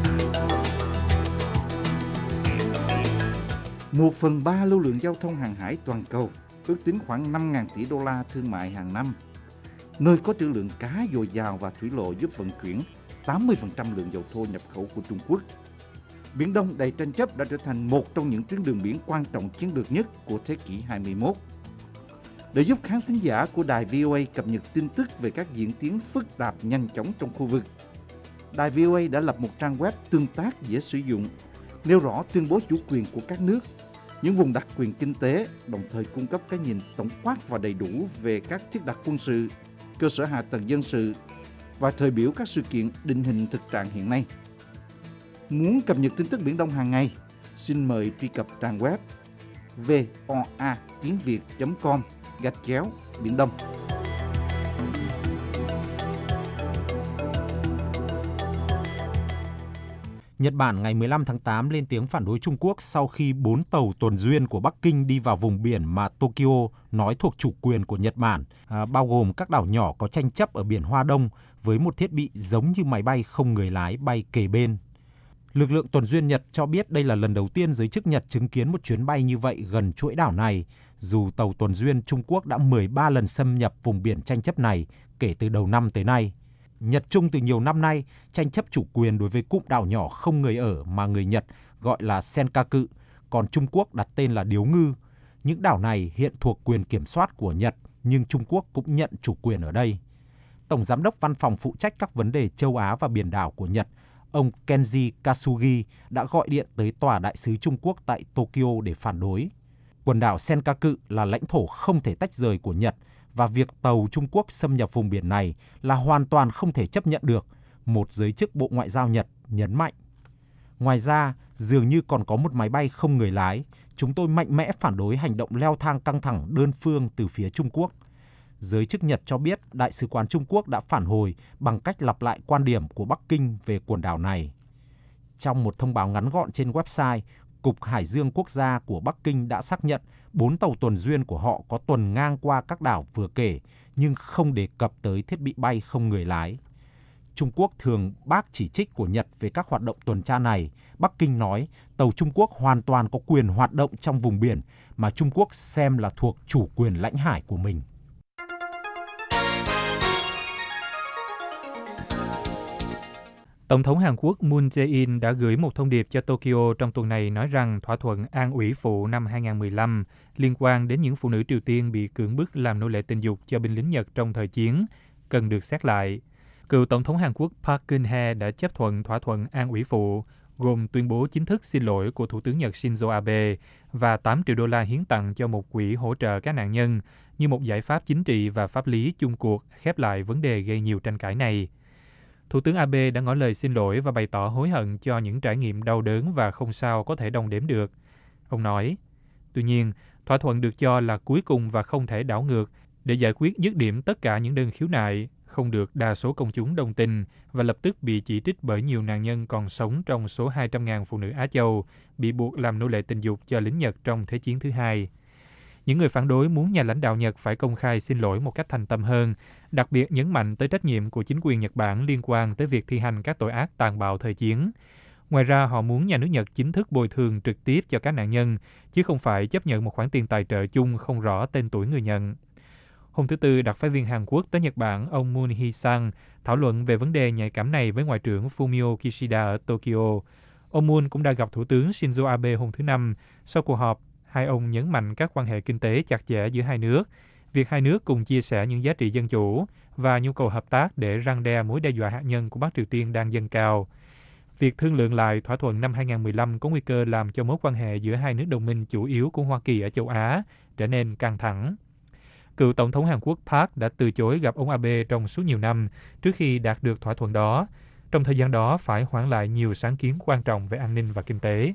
1/3 lưu lượng giao thông hàng hải toàn cầu, ước tính khoảng 5.000 tỷ đô la thương mại hàng năm. Nơi có trữ lượng cá dồi dào và thủy lộ giúp vận chuyển 80% lượng dầu thô nhập khẩu của Trung Quốc. Biển Đông đầy tranh chấp đã trở thành một trong những tuyến đường biển quan trọng chiến lược nhất của thế kỷ 21. Để giúp khán thính giả của đài VOA cập nhật tin tức về các diễn tiến phức tạp nhanh chóng trong khu vực, đài VOA đã lập một trang web tương tác dễ sử dụng, nêu rõ tuyên bố chủ quyền của các nước, những vùng đặc quyền kinh tế, đồng thời cung cấp cái nhìn tổng quát và đầy đủ về các thiết đặt quân sự, cơ sở hạ tầng dân sự và thời biểu các sự kiện định hình thực trạng hiện nay. Muốn cập nhật tin tức Biển Đông hàng ngày, xin mời truy cập trang web voa.com/Biển Đông. Nhật Bản ngày 15 tháng 8 lên tiếng phản đối Trung Quốc sau khi 4 tàu tuần duyên của Bắc Kinh đi vào vùng biển mà Tokyo nói thuộc chủ quyền của Nhật Bản, bao gồm các đảo nhỏ có tranh chấp ở biển Hoa Đông với một thiết bị giống như máy bay không người lái bay kề bên. Lực lượng tuần duyên Nhật cho biết đây là lần đầu tiên giới chức Nhật chứng kiến một chuyến bay như vậy gần chuỗi đảo này, dù tàu tuần duyên Trung Quốc đã 13 lần xâm nhập vùng biển tranh chấp này kể từ đầu năm tới nay. Nhật Trung từ nhiều năm nay tranh chấp chủ quyền đối với cụm đảo nhỏ không người ở mà người Nhật gọi là Senkaku, còn Trung Quốc đặt tên là Điếu Ngư. Những đảo này hiện thuộc quyền kiểm soát của Nhật, nhưng Trung Quốc cũng nhận chủ quyền ở đây. Tổng Giám đốc Văn phòng phụ trách các vấn đề châu Á và biển đảo của Nhật, ông Kenji Kasugi đã gọi điện tới Tòa đại sứ Trung Quốc tại Tokyo để phản đối. Quần đảo Senkaku là lãnh thổ không thể tách rời của Nhật, và việc tàu Trung Quốc xâm nhập vùng biển này là hoàn toàn không thể chấp nhận được, một giới chức Bộ Ngoại giao Nhật nhấn mạnh. Ngoài ra, dường như còn có một máy bay không người lái. Chúng tôi mạnh mẽ phản đối hành động leo thang căng thẳng đơn phương từ phía Trung Quốc. Giới chức Nhật cho biết Đại sứ quán Trung Quốc đã phản hồi bằng cách lặp lại quan điểm của Bắc Kinh về quần đảo này. Trong một thông báo ngắn gọn trên website, Cục Hải dương Quốc gia của Bắc Kinh đã xác nhận 4 tàu tuần duyên của họ có tuần ngang qua các đảo vừa kể, nhưng không đề cập tới thiết bị bay không người lái. Trung Quốc thường bác chỉ trích của Nhật về các hoạt động tuần tra này. Bắc Kinh nói tàu Trung Quốc hoàn toàn có quyền hoạt động trong vùng biển mà Trung Quốc xem là thuộc chủ quyền lãnh hải của mình. Tổng thống Hàn Quốc Moon Jae-in đã gửi một thông điệp cho Tokyo trong tuần này nói rằng thỏa thuận An Ủy Phụ năm 2015 liên quan đến những phụ nữ Triều Tiên bị cưỡng bức làm nô lệ tình dục cho binh lính Nhật trong thời chiến cần được xét lại. Cựu Tổng thống Hàn Quốc Park Geun-hye đã chấp thuận thỏa thuận An Ủy Phụ, gồm tuyên bố chính thức xin lỗi của Thủ tướng Nhật Shinzo Abe và 8 triệu đô la hiến tặng cho một quỹ hỗ trợ các nạn nhân như một giải pháp chính trị và pháp lý chung cuộc khép lại vấn đề gây nhiều tranh cãi này. Thủ tướng Abe đã ngỏ lời xin lỗi và bày tỏ hối hận cho những trải nghiệm đau đớn và không sao có thể đong đếm được. Ông nói, tuy nhiên, thỏa thuận được cho là cuối cùng và không thể đảo ngược để giải quyết dứt điểm tất cả những đơn khiếu nại, không được đa số công chúng đồng tình và lập tức bị chỉ trích bởi nhiều nạn nhân còn sống trong số 200.000 phụ nữ Á Châu bị buộc làm nô lệ tình dục cho lính Nhật trong Thế chiến thứ hai. Những người phản đối muốn nhà lãnh đạo Nhật phải công khai xin lỗi một cách thành tâm hơn, đặc biệt nhấn mạnh tới trách nhiệm của chính quyền Nhật Bản liên quan tới việc thi hành các tội ác tàn bạo thời chiến. Ngoài ra, họ muốn nhà nước Nhật chính thức bồi thường trực tiếp cho các nạn nhân, chứ không phải chấp nhận một khoản tiền tài trợ chung không rõ tên tuổi người nhận. Hôm thứ Tư, đặc phái viên Hàn Quốc tới Nhật Bản, ông Moon Hee-sang, thảo luận về vấn đề nhạy cảm này với Ngoại trưởng Fumio Kishida ở Tokyo. Ông Moon cũng đã gặp Thủ tướng Shinzo Abe hôm thứ Năm. Sau cuộc họp, hai ông nhấn mạnh các quan hệ kinh tế chặt chẽ giữa hai nước, việc hai nước cùng chia sẻ những giá trị dân chủ và nhu cầu hợp tác để răn đe mối đe dọa hạt nhân của Bắc Triều Tiên đang dâng cao. Việc thương lượng lại thỏa thuận năm 2015 có nguy cơ làm cho mối quan hệ giữa hai nước đồng minh chủ yếu của Hoa Kỳ ở châu Á trở nên căng thẳng. Cựu Tổng thống Hàn Quốc Park đã từ chối gặp ông Abe trong suốt nhiều năm trước khi đạt được thỏa thuận đó. trong thời gian đó phải hoãn lại nhiều sáng kiến quan trọng về an ninh và kinh tế.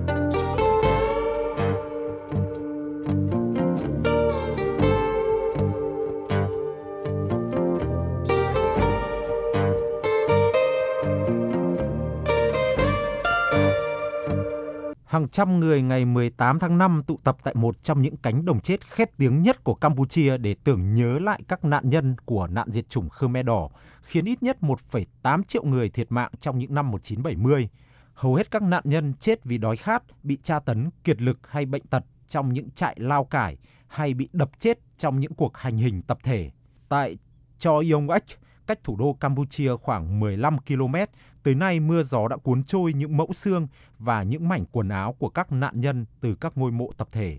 Hàng trăm người ngày 18 tháng 5 tụ tập tại một trong những cánh đồng chết khét tiếng nhất của Campuchia để tưởng nhớ lại các nạn nhân của nạn diệt chủng Khmer Đỏ, khiến ít nhất 1,8 triệu người thiệt mạng trong những năm 1970. Hầu hết các nạn nhân chết vì đói khát, bị tra tấn, kiệt lực hay bệnh tật trong những trại lao cải hay bị đập chết trong những cuộc hành hình tập thể. Tại Cho Yong Ech, cách thủ đô Campuchia khoảng 15 km, tới nay mưa gió đã cuốn trôi những mẫu xương và những mảnh quần áo của các nạn nhân từ các ngôi mộ tập thể.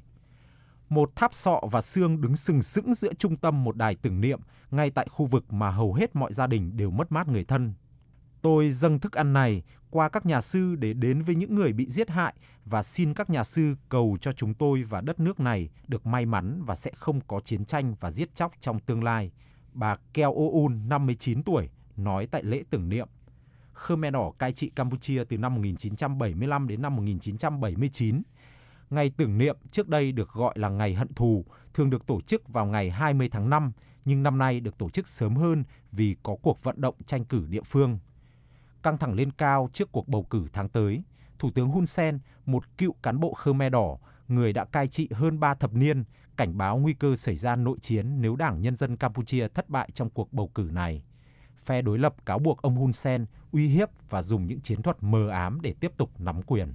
Một tháp sọ và xương đứng sừng sững giữa trung tâm một đài tưởng niệm, ngay tại khu vực mà hầu hết mọi gia đình đều mất mát người thân. Tôi dâng thức ăn này qua các nhà sư để đến với những người bị giết hại và xin các nhà sư cầu cho chúng tôi và đất nước này được may mắn và sẽ không có chiến tranh và giết chóc trong tương lai. Bà Keo Oun, 59 tuổi, nói tại lễ tưởng niệm. Khmer Đỏ cai trị Campuchia từ năm 1975 đến năm 1979. Ngày tưởng niệm trước đây được gọi là Ngày Hận Thù, thường được tổ chức vào ngày 20 tháng 5, nhưng năm nay được tổ chức sớm hơn vì có cuộc vận động tranh cử địa phương. Căng thẳng lên cao trước cuộc bầu cử tháng tới, Thủ tướng Hun Sen, một cựu cán bộ Khmer Đỏ, người đã cai trị hơn 3 thập niên, cảnh báo nguy cơ xảy ra nội chiến nếu Đảng Nhân dân Campuchia thất bại trong cuộc bầu cử này. Phe đối lập cáo buộc ông Hun Sen uy hiếp và dùng những chiến thuật mờ ám để tiếp tục nắm quyền.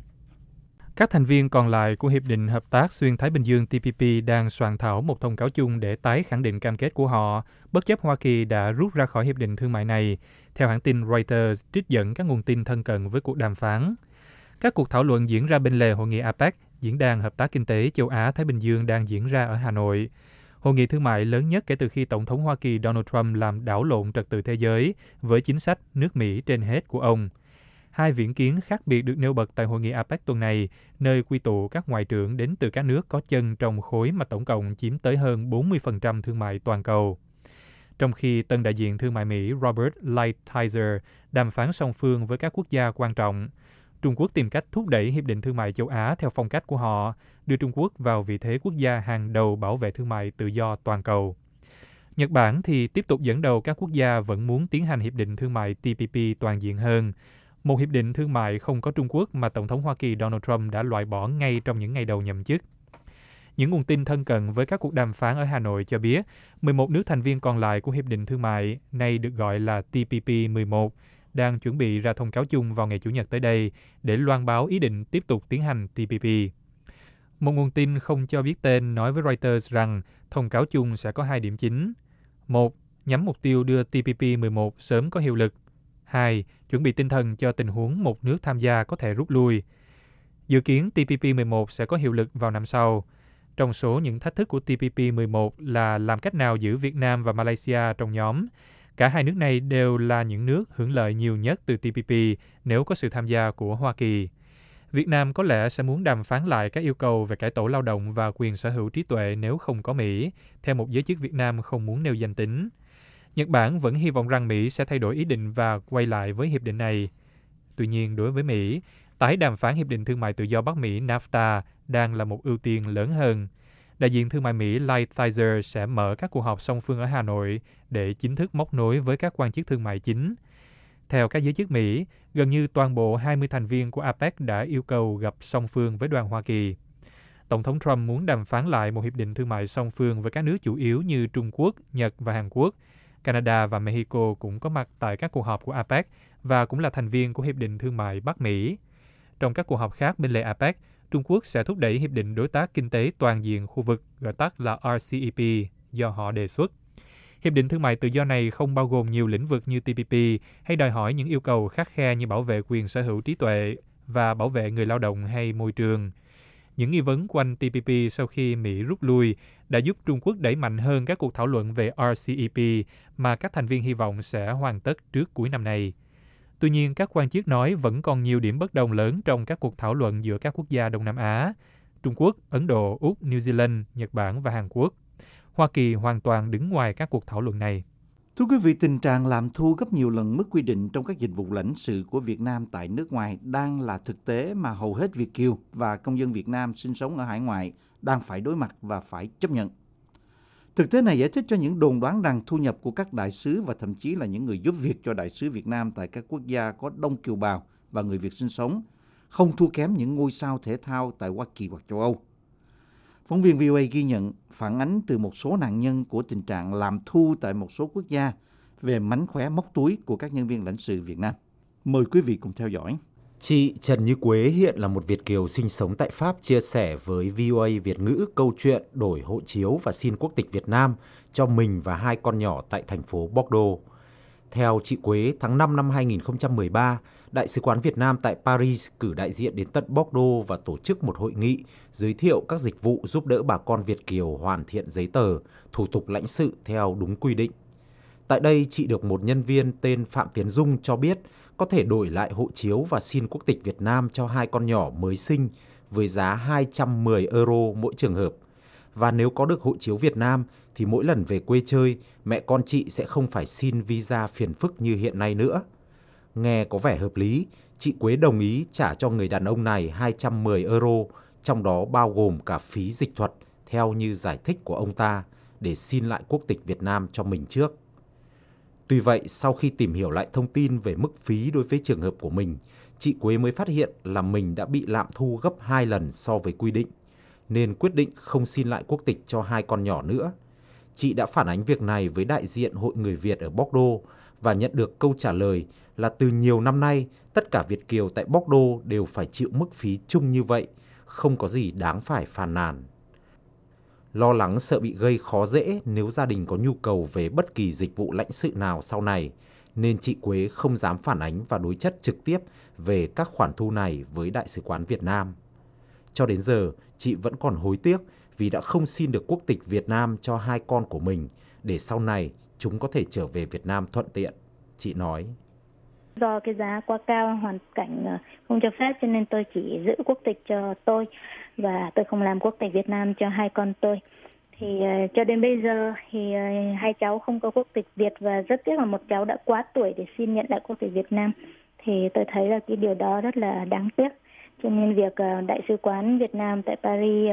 Các thành viên còn lại của Hiệp định Hợp tác Xuyên Thái Bình Dương TPP đang soạn thảo một thông cáo chung để tái khẳng định cam kết của họ, bất chấp Hoa Kỳ đã rút ra khỏi hiệp định thương mại này, theo hãng tin Reuters trích dẫn các nguồn tin thân cận với cuộc đàm phán. Các cuộc thảo luận diễn ra bên lề hội nghị APEC, diễn đàn hợp tác kinh tế châu Á-Thái Bình Dương đang diễn ra ở Hà Nội. Hội nghị thương mại lớn nhất kể từ khi Tổng thống Hoa Kỳ Donald Trump làm đảo lộn trật tự thế giới với chính sách nước Mỹ trên hết của ông. Hai viễn kiến khác biệt được nêu bật tại hội nghị APEC tuần này, nơi quy tụ các ngoại trưởng đến từ các nước có chân trong khối mà tổng cộng chiếm tới hơn 40% thương mại toàn cầu. Trong khi tân đại diện thương mại Mỹ Robert Lighthizer đàm phán song phương với các quốc gia quan trọng, Trung Quốc tìm cách thúc đẩy Hiệp định Thương mại châu Á theo phong cách của họ, đưa Trung Quốc vào vị thế quốc gia hàng đầu bảo vệ thương mại tự do toàn cầu. Nhật Bản thì tiếp tục dẫn đầu các quốc gia vẫn muốn tiến hành Hiệp định Thương mại TPP toàn diện hơn, một hiệp định thương mại không có Trung Quốc mà Tổng thống Hoa Kỳ Donald Trump đã loại bỏ ngay trong những ngày đầu nhậm chức. Những nguồn tin thân cận với các cuộc đàm phán ở Hà Nội cho biết, 11 nước thành viên còn lại của Hiệp định Thương mại, nay được gọi là TPP 11, đang chuẩn bị ra thông cáo chung vào ngày Chủ nhật tới đây để loan báo ý định tiếp tục tiến hành TPP. Một nguồn tin không cho biết tên nói với Reuters rằng thông cáo chung sẽ có 2 điểm chính. 1. Nhắm mục tiêu đưa TPP 11 sớm có hiệu lực. 2. Chuẩn bị tinh thần cho tình huống một nước tham gia có thể rút lui. Dự kiến TPP 11 sẽ có hiệu lực vào năm sau. Trong số những thách thức của TPP 11 là làm cách nào giữ Việt Nam và Malaysia trong nhóm. Cả hai nước này đều là những nước hưởng lợi nhiều nhất từ TPP nếu có sự tham gia của Hoa Kỳ. Việt Nam có lẽ sẽ muốn đàm phán lại các yêu cầu về cải tổ lao động và quyền sở hữu trí tuệ nếu không có Mỹ, theo một giới chức Việt Nam không muốn nêu danh tính. Nhật Bản vẫn hy vọng rằng Mỹ sẽ thay đổi ý định và quay lại với hiệp định này. Tuy nhiên, đối với Mỹ, tái đàm phán Hiệp định Thương mại Tự do Bắc Mỹ NAFTA đang là một ưu tiên lớn hơn. Đại diện thương mại Mỹ Lighthizer sẽ mở các cuộc họp song phương ở Hà Nội để chính thức móc nối với các quan chức thương mại chính. Theo các giới chức Mỹ, gần như toàn bộ 20 thành viên của APEC đã yêu cầu gặp song phương với đoàn Hoa Kỳ. Tổng thống Trump muốn đàm phán lại một hiệp định thương mại song phương với các nước chủ yếu như Trung Quốc, Nhật và Hàn Quốc. Canada và Mexico cũng có mặt tại các cuộc họp của APEC và cũng là thành viên của Hiệp định Thương mại Bắc Mỹ. Trong các cuộc họp khác bên lề APEC, Trung Quốc sẽ thúc đẩy Hiệp định Đối tác Kinh tế Toàn diện khu vực, gọi tắt là RCEP, do họ đề xuất. Hiệp định thương mại tự do này không bao gồm nhiều lĩnh vực như TPP hay đòi hỏi những yêu cầu khắt khe như bảo vệ quyền sở hữu trí tuệ và bảo vệ người lao động hay môi trường. Những nghi vấn quanh TPP sau khi Mỹ rút lui đã giúp Trung Quốc đẩy mạnh hơn các cuộc thảo luận về RCEP mà các thành viên hy vọng sẽ hoàn tất trước cuối năm nay. Tuy nhiên, các quan chức nói vẫn còn nhiều điểm bất đồng lớn trong các cuộc thảo luận giữa các quốc gia Đông Nam Á, Trung Quốc, Ấn Độ, Úc, New Zealand, Nhật Bản và Hàn Quốc. Hoa Kỳ hoàn toàn đứng ngoài các cuộc thảo luận này. Thưa quý vị, tình trạng làm thu gấp nhiều lần mức quy định trong các dịch vụ lãnh sự của Việt Nam tại nước ngoài đang là thực tế mà hầu hết Việt kiều và công dân Việt Nam sinh sống ở hải ngoại đang phải đối mặt và phải chấp nhận. Thực tế này giải thích cho những đồn đoán rằng thu nhập của các đại sứ và thậm chí là những người giúp việc cho đại sứ Việt Nam tại các quốc gia có đông kiều bào và người Việt sinh sống không thua kém những ngôi sao thể thao tại Hoa Kỳ hoặc châu Âu. Phóng viên VOA ghi nhận phản ánh từ một số nạn nhân của tình trạng làm thu tại một số quốc gia về mánh khóe móc túi của các nhân viên lãnh sự Việt Nam. Mời quý vị cùng theo dõi. Chị Trần Như Quế hiện là một Việt kiều sinh sống tại Pháp chia sẻ với VOA Việt ngữ câu chuyện đổi hộ chiếu và xin quốc tịch Việt Nam cho mình và 2 con nhỏ tại thành phố Bordeaux. Theo chị Quế, tháng 5 năm 2013, Đại sứ quán Việt Nam tại Paris cử đại diện đến tận Bordeaux và tổ chức một hội nghị giới thiệu các dịch vụ giúp đỡ bà con Việt kiều hoàn thiện giấy tờ, thủ tục lãnh sự theo đúng quy định. Tại đây, chị được một nhân viên tên Phạm Tiến Dung cho biết có thể đổi lại hộ chiếu và xin quốc tịch Việt Nam cho 2 con nhỏ mới sinh với giá 210 euro mỗi trường hợp. Và nếu có được hộ chiếu Việt Nam thì mỗi lần về quê chơi, mẹ con chị sẽ không phải xin visa phiền phức như hiện nay nữa. Nghe có vẻ hợp lý, chị Quế đồng ý trả cho người đàn ông này 210 euro, trong đó bao gồm cả phí dịch thuật, theo như giải thích của ông ta, để xin lại quốc tịch Việt Nam cho mình trước. Tuy vậy, sau khi tìm hiểu lại thông tin về mức phí đối với trường hợp của mình, chị Quế mới phát hiện là mình đã bị lạm thu gấp 2 lần so với quy định, nên quyết định không xin lại quốc tịch cho 2 con nhỏ nữa. Chị đã phản ánh việc này với đại diện Hội Người Việt ở Bordeaux và nhận được câu trả lời là từ nhiều năm nay, tất cả Việt kiều tại Bordeaux đều phải chịu mức phí chung như vậy, không có gì đáng phải phàn nàn. Lo lắng sợ bị gây khó dễ nếu gia đình có nhu cầu về bất kỳ dịch vụ lãnh sự nào sau này, nên chị Quế không dám phản ánh và đối chất trực tiếp về các khoản thu này với Đại sứ quán Việt Nam. Cho đến giờ, chị vẫn còn hối tiếc vì đã không xin được quốc tịch Việt Nam cho 2 con của mình, để sau này chúng có thể trở về Việt Nam thuận tiện. Chị nói: Do cái giá quá cao, hoàn cảnh không cho phép, cho nên tôi chỉ giữ quốc tịch cho tôi và tôi không làm quốc tịch Việt Nam cho 2 con tôi. Thì cho đến bây giờ thì 2 cháu không có quốc tịch Việt và rất tiếc là một cháu đã quá tuổi để xin nhận lại quốc tịch Việt Nam. Thì tôi thấy là cái điều đó rất là đáng tiếc. Cho nên việc Đại sứ quán Việt Nam tại Paris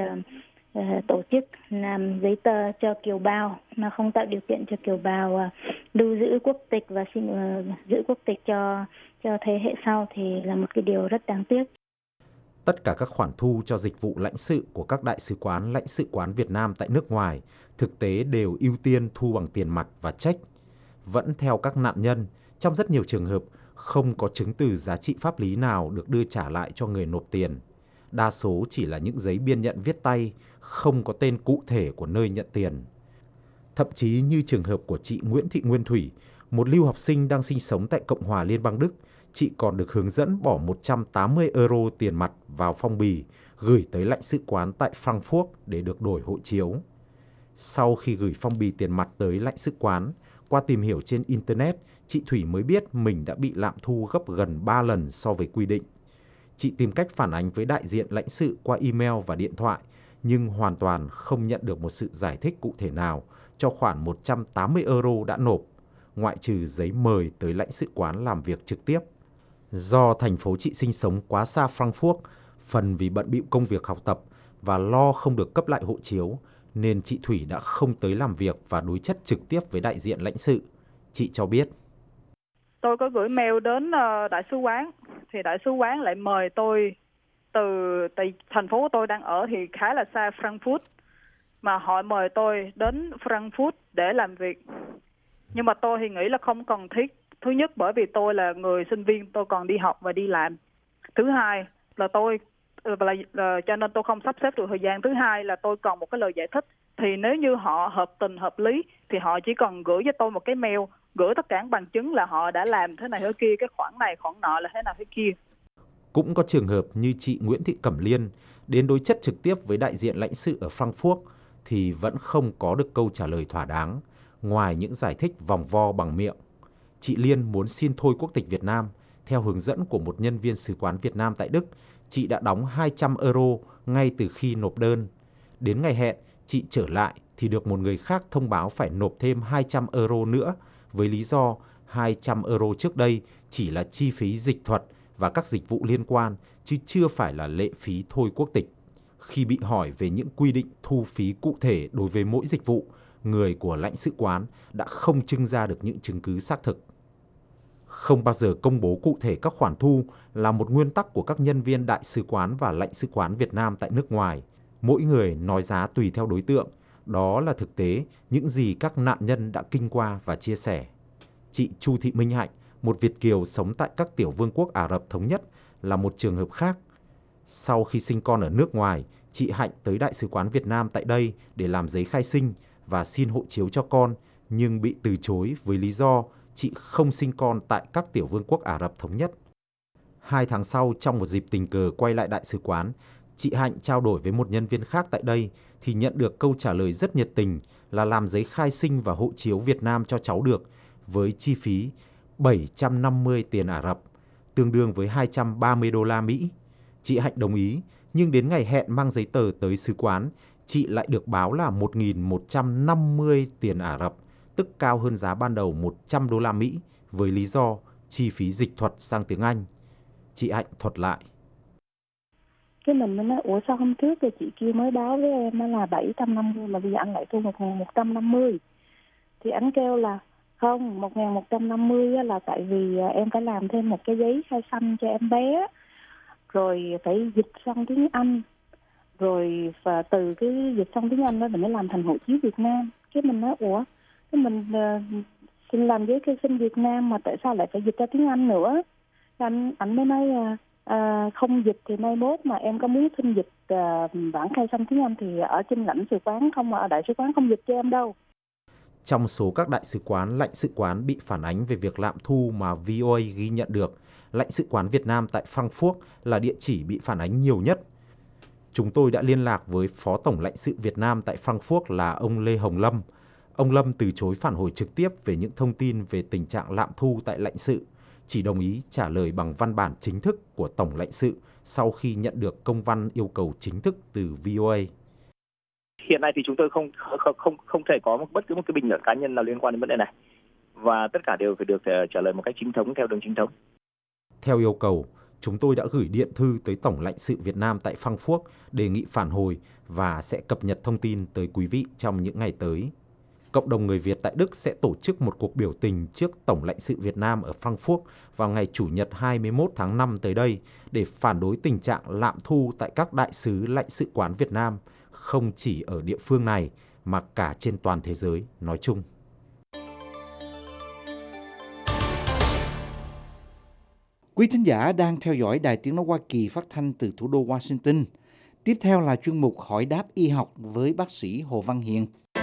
tổ chức làm giấy tờ cho kiều bào, nó không tạo điều kiện cho kiều bào lưu giữ quốc tịch và xin giữ quốc tịch cho thế hệ sau thì là một cái điều rất đáng tiếc. Tất cả các khoản thu cho dịch vụ lãnh sự của các đại sứ quán, lãnh sự quán Việt Nam tại nước ngoài thực tế đều ưu tiên thu bằng tiền mặt và check. Vẫn theo các nạn nhân, trong rất nhiều trường hợp không có chứng từ giá trị pháp lý nào được đưa trả lại cho người nộp tiền. Đa số chỉ là những giấy biên nhận viết tay, không có tên cụ thể của nơi nhận tiền. Thậm chí như trường hợp của chị Nguyễn Thị Nguyên Thủy, một lưu học sinh đang sinh sống tại Cộng hòa Liên bang Đức, chị còn được hướng dẫn bỏ 180 euro tiền mặt vào phong bì, gửi tới lãnh sự quán tại Frankfurt để được đổi hộ chiếu. Sau khi gửi phong bì tiền mặt tới lãnh sự quán, qua tìm hiểu trên Internet, chị Thủy mới biết mình đã bị lạm thu gấp gần 3 lần so với quy định. Chị tìm cách phản ánh với đại diện lãnh sự qua email và điện thoại, nhưng hoàn toàn không nhận được một sự giải thích cụ thể nào cho khoản 180 euro đã nộp, ngoại trừ giấy mời tới lãnh sự quán làm việc trực tiếp. Do thành phố chị sinh sống quá xa Frankfurt, phần vì bận bịu công việc học tập và lo không được cấp lại hộ chiếu, nên chị Thủy đã không tới làm việc và đối chất trực tiếp với đại diện lãnh sự. Chị cho biết: Tôi có gửi mail đến đại sứ quán, thì đại sứ quán lại mời tôi từ thành phố tôi đang ở thì khá là xa Frankfurt, mà họ mời tôi đến Frankfurt để làm việc. Nhưng mà tôi thì nghĩ là không cần thiết. Thứ nhất, bởi vì tôi là người sinh viên, tôi còn đi học và đi làm. Thứ hai là cho nên tôi không sắp xếp được thời gian. Thứ hai là tôi còn một cái lời giải thích. Thì nếu như họ hợp tình hợp lý thì họ chỉ cần gửi cho tôi một cái mail, gửi tất cả bằng chứng là họ đã làm thế này thế kia, cái khoản này khoản nọ là thế nào thế kia. Cũng có trường hợp như chị Nguyễn Thị Cẩm Liên đến đối chất trực tiếp với đại diện lãnh sự ở Frankfurt thì vẫn không có được câu trả lời thỏa đáng, ngoài những giải thích vòng vo bằng miệng. Chị Liên muốn xin thôi quốc tịch Việt Nam. Theo hướng dẫn của một nhân viên sứ quán Việt Nam tại Đức, chị đã đóng 200 euro ngay từ khi nộp đơn. Đến ngày hẹn, chị trở lại thì được một người khác thông báo phải nộp thêm 200 euro nữa với lý do 200 euro trước đây chỉ là chi phí dịch thuật và các dịch vụ liên quan, chứ chưa phải là lệ phí thôi quốc tịch. Khi bị hỏi về những quy định thu phí cụ thể đối với mỗi dịch vụ, người của lãnh sự quán đã không trưng ra được những chứng cứ xác thực. Không bao giờ công bố cụ thể các khoản thu là một nguyên tắc của các nhân viên đại sứ quán và lãnh sự quán Việt Nam tại nước ngoài. Mỗi người nói giá tùy theo đối tượng. Đó là thực tế những gì các nạn nhân đã kinh qua và chia sẻ. Chị Chu Thị Minh Hạnh, một Việt kiều sống tại các tiểu vương quốc Ả Rập Thống Nhất, là một trường hợp khác. Sau khi sinh con ở nước ngoài, chị Hạnh tới Đại sứ quán Việt Nam tại đây để làm giấy khai sinh và xin hộ chiếu cho con, nhưng bị từ chối với lý do chị không sinh con tại các tiểu vương quốc Ả Rập Thống Nhất. 2 tháng sau, trong một dịp tình cờ quay lại Đại sứ quán, chị Hạnh trao đổi với một nhân viên khác tại đây thì nhận được câu trả lời rất nhiệt tình là làm giấy khai sinh và hộ chiếu Việt Nam cho cháu được với chi phí 750 tiền Ả Rập, tương đương với 230 đô la Mỹ. Chị Hạnh đồng ý, nhưng đến ngày hẹn mang giấy tờ tới sứ quán, chị lại được báo là 1.150 tiền Ả Rập, tức cao hơn giá ban đầu 100 đô la Mỹ, với lý do chi phí dịch thuật sang tiếng Anh. Chị Hạnh thuật lại. Cái mình mới nói, ủa sao hôm trước thì chị kia mới báo với em là 750 mà bây giờ anh lại thu 1.150. Thì anh kêu là không, 1.150 là tại vì em phải làm thêm một cái giấy khai sinh cho em bé, rồi phải dịch sang tiếng Anh, rồi và từ cái dịch sang tiếng Anh đó mình mới làm thành hộ chiếu Việt Nam. Cái mình nói ủa, cái mình xin làm giấy khai sinh Việt Nam mà tại sao lại phải dịch ra tiếng Anh nữa? Anh mới nói không dịch thì mai mốt mà em có muốn xin dịch bản khai sinh tiếng Anh thì ở trên lãnh sự quán không, ở đại sứ quán không dịch cho em đâu. Trong số các đại sứ quán, lãnh sự quán bị phản ánh về việc lạm thu mà VOA ghi nhận được, lãnh sự quán Việt Nam tại Frankfurt là địa chỉ bị phản ánh nhiều nhất. Chúng tôi đã liên lạc với Phó Tổng lãnh sự Việt Nam tại Frankfurt là ông Lê Hồng Lâm. Ông Lâm từ chối phản hồi trực tiếp về những thông tin về tình trạng lạm thu tại lãnh sự, chỉ đồng ý trả lời bằng văn bản chính thức của Tổng lãnh sự sau khi nhận được công văn yêu cầu chính thức từ VOA. Hiện nay thì chúng tôi không thể có bất cứ một cái bình luận cá nhân nào liên quan đến vấn đề này, và tất cả đều phải được trả lời một cách chính thống theo đường chính thống. Theo yêu cầu, chúng tôi đã gửi điện thư tới Tổng lãnh sự Việt Nam tại Frankfurt đề nghị phản hồi và sẽ cập nhật thông tin tới quý vị trong những ngày tới. Cộng đồng người Việt tại Đức sẽ tổ chức một cuộc biểu tình trước Tổng lãnh sự Việt Nam ở Frankfurt vào ngày Chủ nhật 21 tháng 5 tới đây để phản đối tình trạng lạm thu tại các đại sứ lãnh sự quán Việt Nam, không chỉ ở địa phương này mà cả trên toàn thế giới nói chung. Quý thính giả đang theo dõi Đài Tiếng nói Hoa Kỳ phát thanh từ thủ đô Washington. Tiếp theo là chuyên mục Hỏi đáp y học với bác sĩ Hồ Văn Hiền.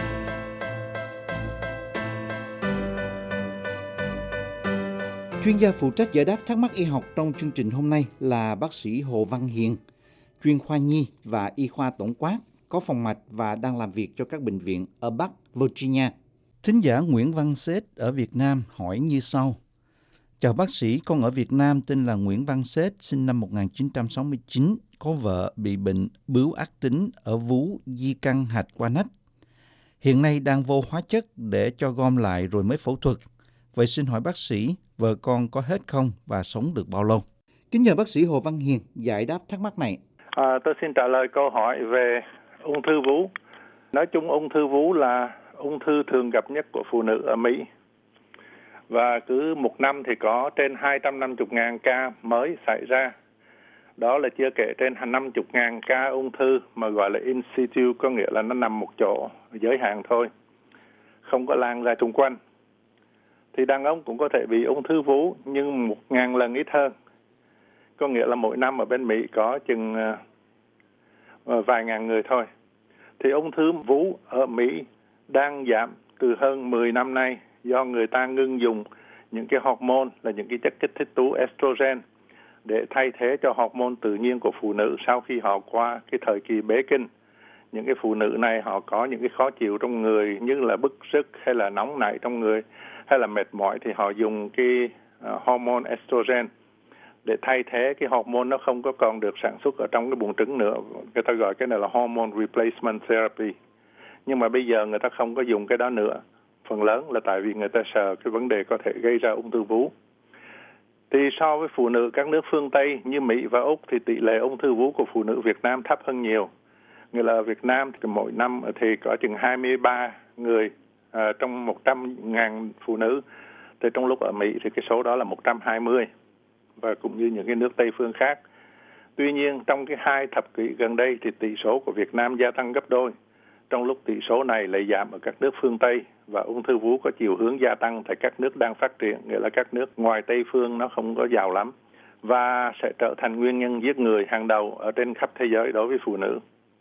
Chuyên gia phụ trách giải đáp thắc mắc y học trong chương trình hôm nay là bác sĩ Hồ Văn Hiền, chuyên khoa nhi và y khoa tổng quát, có phòng mạch và đang làm việc cho các bệnh viện ở Bắc Virginia. Thính giả Nguyễn Văn Sết ở Việt Nam hỏi như sau. Chào bác sĩ, con ở Việt Nam tên là Nguyễn Văn Sết, sinh năm 1969, có vợ bị bệnh bướu ác tính ở vú di căn hạch qua nách. Hiện nay đang vô hóa chất để cho gom lại rồi mới phẫu thuật. Vậy xin hỏi bác sĩ, vợ con có hết không và sống được bao lâu? Kính nhờ bác sĩ Hồ Văn Hiền giải đáp thắc mắc này. Tôi xin trả lời câu hỏi về ung thư vú. Nói chung ung thư vú là ung thư thường gặp nhất của phụ nữ ở Mỹ. Và cứ một năm thì có trên 250.000 ca mới xảy ra. Đó là chưa kể trên 50.000 ca ung thư mà gọi là in situ, có nghĩa là nó nằm một chỗ, giới hạn thôi, không có lan ra xung quanh. Thì đàn ông cũng có thể bị ung thư vú nhưng 1.000 lần ít hơn. Có nghĩa là mỗi năm ở bên Mỹ có chừng vài ngàn người thôi. Thì ung thư vú ở Mỹ đang giảm từ hơn 10 năm nay do người ta ngưng dùng những cái hormone là những cái chất kích thích tố estrogen để thay thế cho hormone tự nhiên của phụ nữ sau khi họ qua cái thời kỳ bế kinh. Những cái phụ nữ này họ có những cái khó chịu trong người như là bức rứt hay là nóng nảy trong người hay là mệt mỏi thì họ dùng cái hormone estrogen để thay thế cái hormone nó không có còn được sản xuất ở trong cái buồng trứng nữa. Người ta gọi cái này là hormone replacement therapy. Nhưng mà bây giờ người ta không có dùng cái đó nữa. phần lớn là tại vì người ta sợ cái vấn đề có thể gây ra ung thư vú. Thì so với phụ nữ các nước phương Tây như Mỹ và Úc thì tỷ lệ ung thư vú của phụ nữ Việt Nam thấp hơn nhiều. Nghĩa là ở Việt Nam thì mỗi năm thì có chừng 23 người trong 100.000 phụ nữ. Thì trong lúc ở Mỹ thì cái số đó là 120 và cũng như những cái nước Tây phương khác. Tuy nhiên trong cái 2 thập kỷ gần đây thì tỷ số của Việt Nam gia tăng gấp đôi. Trong lúc tỷ số này lại giảm ở các nước phương Tây và ung thư vú có chiều hướng gia tăng tại các nước đang phát triển, nghĩa là các nước ngoài Tây phương nó không có giàu lắm và sẽ trở thành nguyên nhân giết người hàng đầu ở trên khắp thế giới đối với phụ nữ.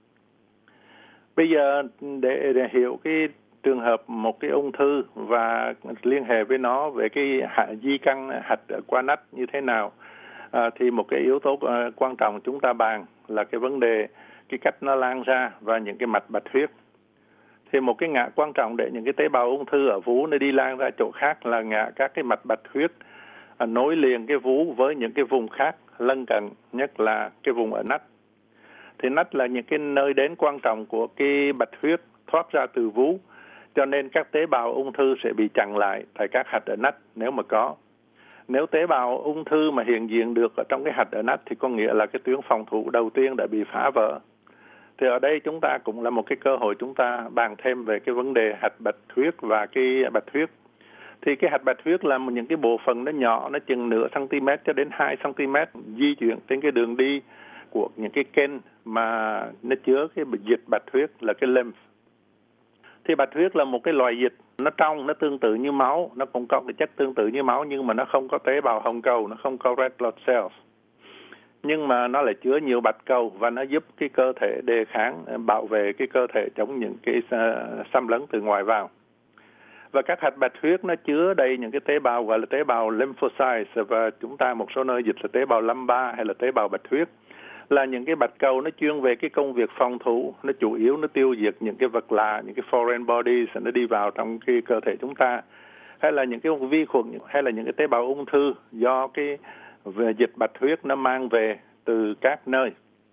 Bây giờ để hiểu cái trường hợp một cái ung thư và liên hệ với nó về cái di căn hạch qua nách như thế nào, thì một cái yếu tố quan trọng chúng ta bàn là cái vấn đề cái cách nó lan ra và những cái mạch bạch huyết. Thì một cái ngã quan trọng để những cái tế bào ung thư ở vú nó đi lan ra chỗ khác là ngã các cái mạch bạch huyết nối liền cái vú với những cái vùng khác lân cận, nhất là cái vùng ở nách. Thì nách là những cái nơi đến quan trọng của cái bạch huyết thoát ra từ vú, cho nên các tế bào ung thư sẽ bị chặn lại tại các hạch ở nách nếu mà có. Nếu tế bào ung thư mà hiện diện được ở trong cái hạch ở nách thì có nghĩa là cái tuyến phòng thủ đầu tiên đã bị phá vỡ. Thì ở đây chúng ta cũng là một cái cơ hội chúng ta bàn thêm về cái vấn đề hạch bạch huyết và cái bạch huyết. Thì cái hạch bạch huyết là những cái bộ phận nó nhỏ, nó chừng nửa cm cho đến 2 cm di chuyển trên cái đường đi của những cái kênh mà nó chứa cái dịch bạch huyết là cái lymph. Thì bạch huyết là một cái loại dịch, nó trong, nó tương tự như máu, nó cũng có cái chất tương tự như máu nhưng mà nó không có tế bào hồng cầu, nó không có red blood cells. Nhưng mà nó lại chứa nhiều bạch cầu và nó giúp cái cơ thể đề kháng, bảo vệ cái cơ thể chống những cái xâm lấn từ ngoài vào. Và các hạch bạch huyết nó chứa đầy những cái tế bào gọi là tế bào lymphocytes, và chúng ta một số nơi dịch là tế bào lambda hay là tế bào bạch huyết. Là những cái bạch cầu nó chuyên về cái công việc phòng thủ, nó chủ yếu nó tiêu diệt những cái vật lạ, những cái foreign bodies nó đi vào trong cái cơ thể chúng ta, hay là những cái vi khuẩn hay là những cái tế bào ung thư do cái dịch bạch huyết nó mang về từ các nơi.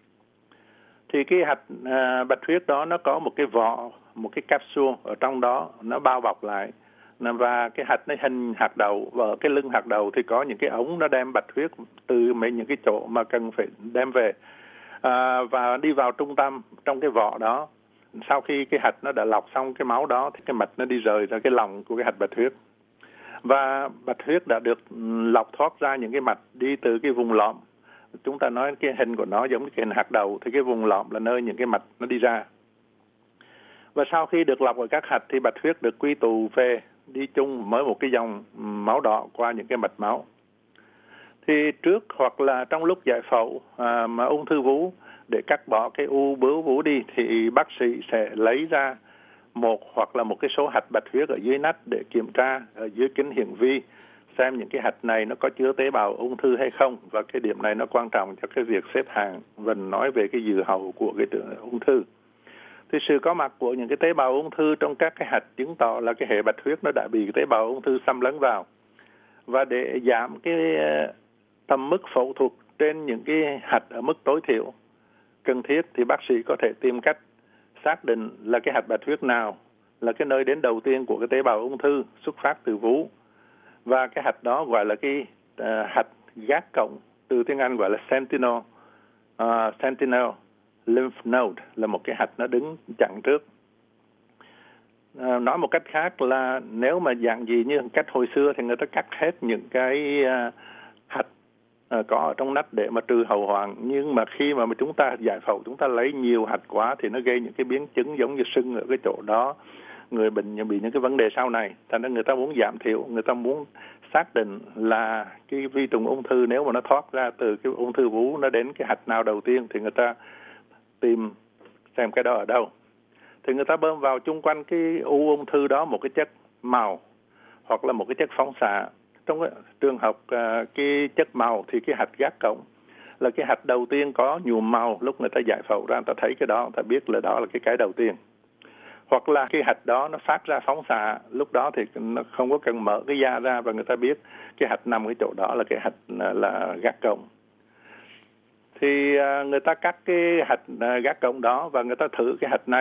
Thì cái hạch bạch huyết đó nó có một cái vỏ, một cái capsule ở trong đó nó bao bọc lại, và cái hạch nó hình hạt đậu, và ở cái lưng hạt đậu thì có những cái ống nó đem bạch huyết từ những cái chỗ mà cần phải đem về và đi vào trung tâm trong cái vỏ đó. Sau khi cái hạch nó đã lọc xong cái máu đó thì cái mạch nó đi rời ra cái lòng của cái hạch bạch huyết, và bạch huyết đã được lọc thoát ra những cái mạch đi từ cái vùng lõm. Chúng ta nói cái hình của nó giống như cái hình hạt đậu, thì cái vùng lõm là nơi những cái mạch nó đi ra. Và sau khi được lọc ở các hạch thì bạch huyết được quy tụ về đi chung với một cái dòng máu đỏ qua những cái mạch máu. Thì trước hoặc là trong lúc giải phẫu mà ung thư vú, để cắt bỏ cái u bướu vú đi thì bác sĩ sẽ lấy ra một hoặc là một cái số hạch bạch huyết ở dưới nách để kiểm tra ở dưới kính hiển vi xem những cái hạch này nó có chứa tế bào ung thư hay không, và cái điểm này nó quan trọng cho cái việc xếp hàng và nói về cái dự hậu của cái ung thư. Thì sự có mặt của những cái tế bào ung thư trong các cái hạch chứng tỏ là cái hệ bạch huyết nó đã bị cái tế bào ung thư xâm lấn vào. Và để giảm cái tầm mức phẫu thuật trên những cái hạch ở mức tối thiểu cần thiết thì bác sĩ có thể tìm cách xác định là cái hạch bạch huyết nào là cái nơi đến đầu tiên của cái tế bào ung thư xuất phát từ vú. Và cái hạch đó gọi là cái hạch gác cộng, từ tiếng Anh gọi là sentinel lymph node, là một cái hạch nó đứng chặn trước. Nói một cách khác là nếu mà dạng gì như cách hồi xưa thì người ta cắt hết những cái hạch có ở trong nách để mà trừ hậu hoạn, nhưng mà khi mà chúng ta giải phẫu chúng ta lấy nhiều hạch quá thì nó gây những cái biến chứng giống như sưng ở cái chỗ đó, người bệnh bị những cái vấn đề sau này. Thành ra người ta muốn giảm thiểu, người ta muốn xác định là cái vi trùng ung thư nếu mà nó thoát ra từ cái ung thư vú nó đến cái hạch nào đầu tiên thì người ta tìm xem cái đó ở đâu. Thì người ta bơm vào chung quanh cái u ung thư đó một cái chất màu hoặc là một cái chất phóng xạ. Trong cái trường hợp cái chất màu thì cái hạch gác cộng là cái hạch đầu tiên có nhuộm màu, lúc người ta giải phẫu ra người ta thấy cái đó, người ta biết là đó là cái đầu tiên. Hoặc là cái hạch đó nó phát ra phóng xạ, lúc đó thì nó không có cần mở cái da ra và người ta biết cái hạch nằm cái chỗ đó là cái hạch là gác cộng. Thì người ta cắt cái hạch gác cộng đó và người ta thử cái hạch này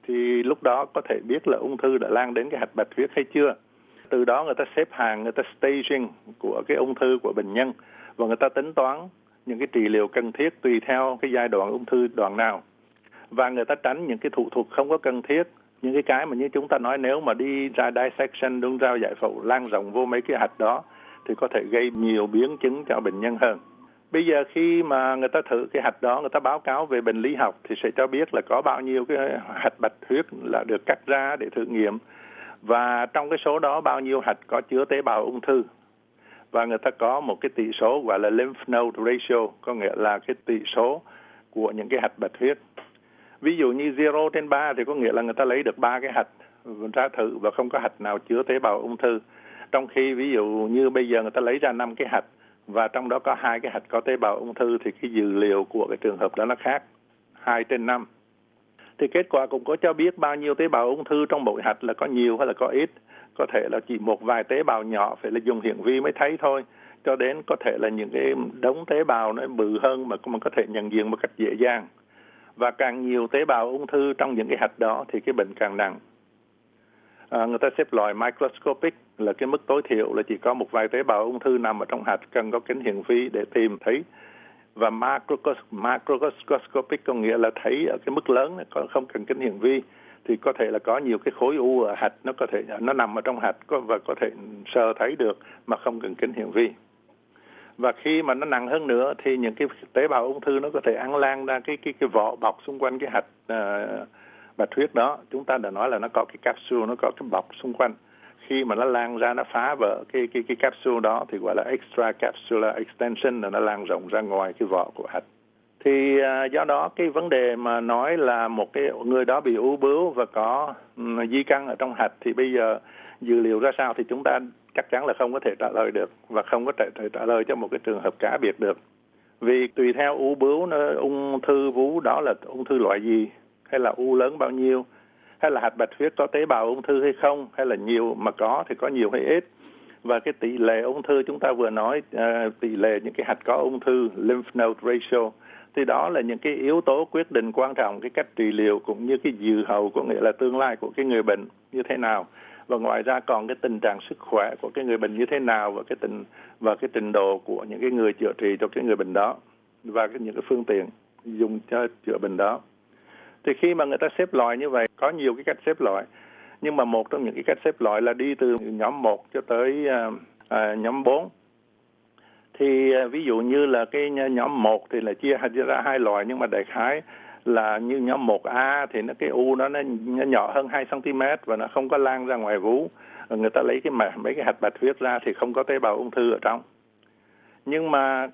thì lúc đó có thể biết là ung thư đã lan đến cái hạch bạch huyết hay chưa. Từ đó người ta xếp hàng, người ta staging của cái ung thư của bệnh nhân và người ta tính toán những cái trị liệu cần thiết tùy theo cái giai đoạn ung thư đoạn nào. Và người ta tránh những cái thủ thuật không có cần thiết, những cái mà như chúng ta nói nếu mà đi ra dissection, đúng ra giải phẫu lan rộng vô mấy cái hạch đó thì có thể gây nhiều biến chứng cho bệnh nhân hơn. Bây giờ khi mà người ta thử cái hạch đó, người ta báo cáo về bệnh lý học thì sẽ cho biết là có bao nhiêu cái hạch bạch huyết là được cắt ra để thử nghiệm. Và trong cái số đó bao nhiêu hạch có chứa tế bào ung thư. Và người ta có một cái tỷ số gọi là lymph node ratio, có nghĩa là cái tỷ số của những cái hạch bạch huyết. Ví dụ như 0/3 thì có nghĩa là người ta lấy được 3 cái hạch ra thử và không có hạch nào chứa tế bào ung thư. Trong khi ví dụ như bây giờ người ta lấy ra 5 cái hạch và trong đó có 2 cái hạch có tế bào ung thư thì cái dữ liệu của cái trường hợp đó nó khác, 2/5. Thì kết quả cũng có cho biết bao nhiêu tế bào ung thư trong mỗi hạch, là có nhiều hay là có ít. Có thể là chỉ một vài tế bào nhỏ phải là dùng hiển vi mới thấy thôi, cho đến có thể là những cái đống tế bào nó bự hơn mà mình có thể nhận diện một cách dễ dàng. Và càng nhiều tế bào ung thư trong những cái hạch đó thì cái bệnh càng nặng. Người ta xếp loại microscopic là cái mức tối thiểu là chỉ có một vài tế bào ung thư nằm ở trong hạch, cần có kính hiển vi để tìm thấy. Và macroscopic có nghĩa là thấy ở cái mức lớn, không cần kính hiển vi, thì có thể là có nhiều cái khối u ở hạch, nó nằm ở trong hạch và có thể sờ thấy được mà không cần kính hiển vi. Và khi mà nó nặng hơn nữa thì những cái tế bào ung thư nó có thể ăn lan ra cái vỏ bọc xung quanh cái hạch bạch huyết đó. Chúng ta đã nói là nó có cái capsule, nó có cái bọc xung quanh. Khi mà nó lan ra, nó phá vỡ cái capsule đó thì gọi là extracapsular extension, là nó lan rộng ra ngoài cái vỏ của hạch. Thì do đó cái vấn đề mà nói là một cái người đó bị u bướu và có di căn ở trong hạch thì bây giờ dữ liệu ra sao thì chúng ta chắc chắn là không có thể trả lời được và không có thể trả lời cho một cái trường hợp cá biệt được. Vì tùy theo u bướu, ung thư vú đó là ung thư loại gì, hay là u lớn bao nhiêu, hay là hạch bạch huyết có tế bào ung thư hay không, hay là nhiều mà có thì có nhiều hay ít. Và cái tỷ lệ ung thư chúng ta vừa nói, tỷ lệ những cái hạch có ung thư, lymph node ratio, thì đó là những cái yếu tố quyết định quan trọng cái cách trị liệu cũng như cái dự hậu, có nghĩa là tương lai của cái người bệnh như thế nào. Và ngoài ra còn cái tình trạng sức khỏe của cái người bệnh như thế nào và cái trình độ của những cái người chữa trị cho cái người bệnh đó và những cái phương tiện dùng cho chữa bệnh đó. Thì khi mà người ta xếp loại như vậy, có nhiều cái cách xếp loại, nhưng mà một trong những cái cách xếp loại là đi từ nhóm 1 cho tới nhóm 4. Thì ví dụ như là cái nhóm 1 thì là chia ra 2 loại, nhưng mà đại khái là như nhóm 1A thì cái u nó nhỏ hơn 2 cm và nó không có lan ra ngoài vú. Người ta lấy mấy cái hạch bạch huyết ra thì không có tế bào ung thư ở trong. Nhưng mà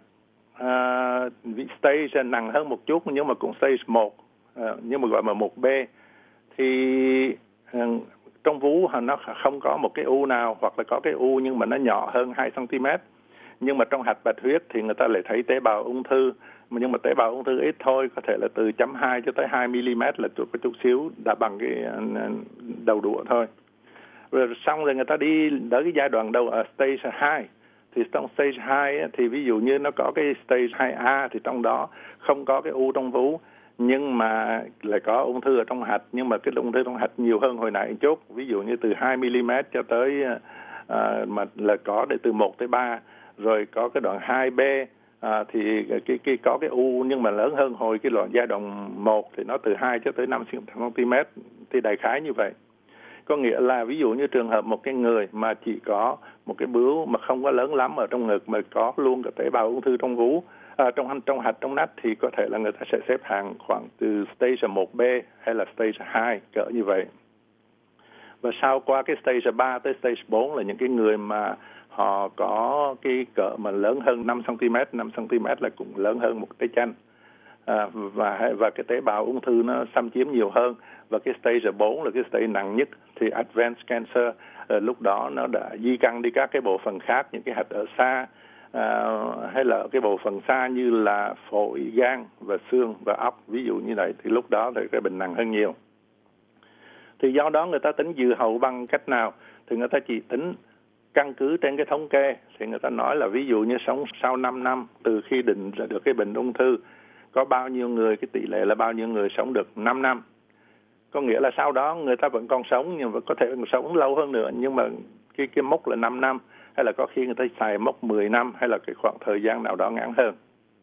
stage nặng hơn một chút, nhưng mà cũng stage 1, nhưng mà gọi là 1B, thì trong vú nó không có một cái u nào, hoặc là có cái u nhưng mà nó nhỏ hơn 2 cm. Nhưng mà trong hạch bạch huyết thì người ta lại thấy tế bào ung thư, nhưng mà tế bào ung thư ít thôi, có thể là từ 0.2 cho tới 2 mm, là chút xíu đã bằng cái đầu đũa thôi. Rồi xong rồi người ta đi tới cái giai đoạn đầu ở stage 2. Thì trong stage 2 ấy, thì ví dụ như nó có cái stage 2A thì trong đó không có cái u trong vú, nhưng mà lại có ung thư ở trong hạch, nhưng mà cái ung thư trong hạch nhiều hơn hồi nãy một chút, ví dụ như từ 2 mm cho tới mà là có để từ 1 tới 3. Rồi có cái đoạn 2B thì cái có cái u nhưng mà lớn hơn hồi cái giai đoạn 1 thì nó từ 2 cho tới 5 cm, thì đại khái như vậy. Có nghĩa là ví dụ như trường hợp một cái người mà chỉ có một cái bướu mà không có lớn lắm ở trong ngực mà có luôn cả tế bào ung thư trong vú, trong hạch, trong nách, thì có thể là người ta sẽ xếp hàng khoảng từ stage 1B hay là stage 2 cỡ như vậy. Và sau qua cái stage 3 tới stage 4 là những cái người mà họ có cái cỡ mà lớn hơn 5 cm là cũng lớn hơn một cái chanh. Và cái tế bào ung thư nó xâm chiếm nhiều hơn. Và cái stage 4 là cái stage nặng nhất, thì advanced cancer, lúc đó nó đã di căn đi các cái bộ phận khác, những cái hạch ở xa, hay là cái bộ phận xa như là phổi, gan và xương và óc, ví dụ như vậy, thì lúc đó thì cái bệnh nặng hơn nhiều. Thì do đó người ta tính dự hậu bằng cách nào? Thì người ta chỉ tính căn cứ trên cái thống kê. Thì người ta nói là ví dụ như sống sau 5 năm từ khi định ra được cái bệnh ung thư, có bao nhiêu người, cái tỷ lệ là bao nhiêu người sống được 5 năm. Có nghĩa là sau đó người ta vẫn còn sống nhưng vẫn có thể còn sống lâu hơn nữa, nhưng mà cái mốc là 5 năm, hay là có khi người ta xài mốc 10 năm, hay là cái khoảng thời gian nào đó ngắn hơn.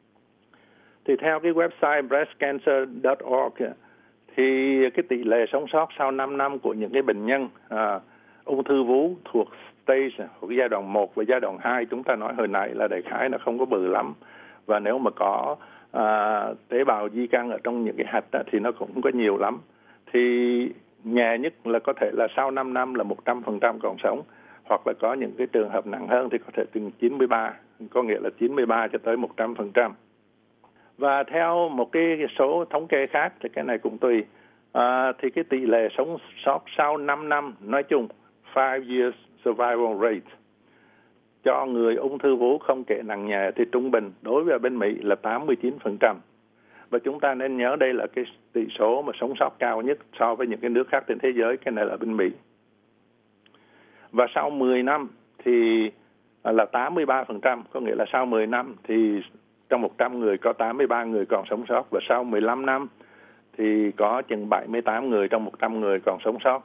Thì theo cái website breastcancer.org thì cái tỷ lệ sống sót sau 5 năm của những cái bệnh nhân ung thư vú thuộc stage, thuộc giai đoạn 1 và giai đoạn 2, chúng ta nói hồi nãy là đại khái nó không có bự lắm. Và nếu mà có tế bào di căn ở trong những cái hạch thì nó cũng không có nhiều lắm. Thì nhẹ nhất là có thể là sau 5 năm là 100% còn sống, hoặc là có những cái trường hợp nặng hơn thì có thể từ 93, có nghĩa là 93 cho tới 100%. Và theo một cái số thống kê khác thì cái này cũng tùy, thì cái tỷ lệ sống sót sau 5 năm nói chung, 5 years survival rate, cho người ung thư vú không kể nặng nhẹ thì trung bình đối với bên Mỹ là 89%. Và chúng ta nên nhớ đây là cái tỷ số mà sống sót cao nhất so với những cái nước khác trên thế giới, cái này là bên Mỹ. Và sau 10 năm thì là 83%, có nghĩa là sau 10 năm thì trong 100 người có 83 người còn sống sót, và sau 15 năm thì có chừng 78 người trong 100 người còn sống sót.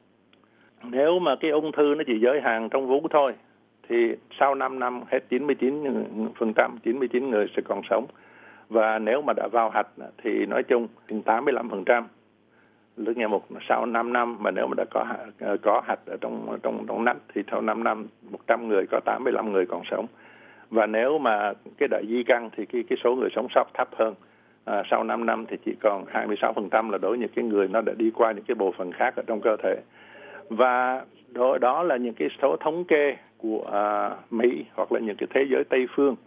Nếu mà cái ung thư nó chỉ giới hạn trong vú thôi thì sau 5 năm hết 99%, 99 người sẽ còn sống. Và nếu mà đã vào hạch thì nói chung 85%. Lúc nghe sau 5 năm mà nếu mà đã có hạch ở trong nách thì sau 5 năm 100 người có 85 người còn sống. Và nếu mà cái đại di căn thì cái số người sống sót thấp hơn. Sau 5 năm thì chỉ còn 26% là đối với những cái người nó đã đi qua những cái bộ phận khác ở trong cơ thể. Và đó là những cái số thống kê của Mỹ hoặc là những cái thế giới Tây phương.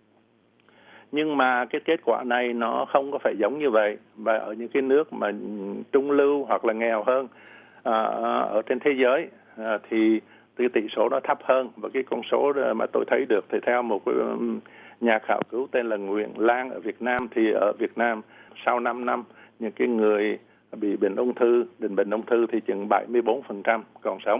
Nhưng mà cái kết quả này nó không có phải giống như vậy. Và ở những cái nước mà trung lưu hoặc là nghèo hơn ở trên thế giới thì cái tỷ số nó thấp hơn. Và cái con số mà tôi thấy được thì theo một cái nhà khảo cứu tên là Nguyễn Lan ở Việt Nam, thì ở Việt Nam sau 5 năm những cái người bị bệnh ung thư thì chừng 74% còn sống.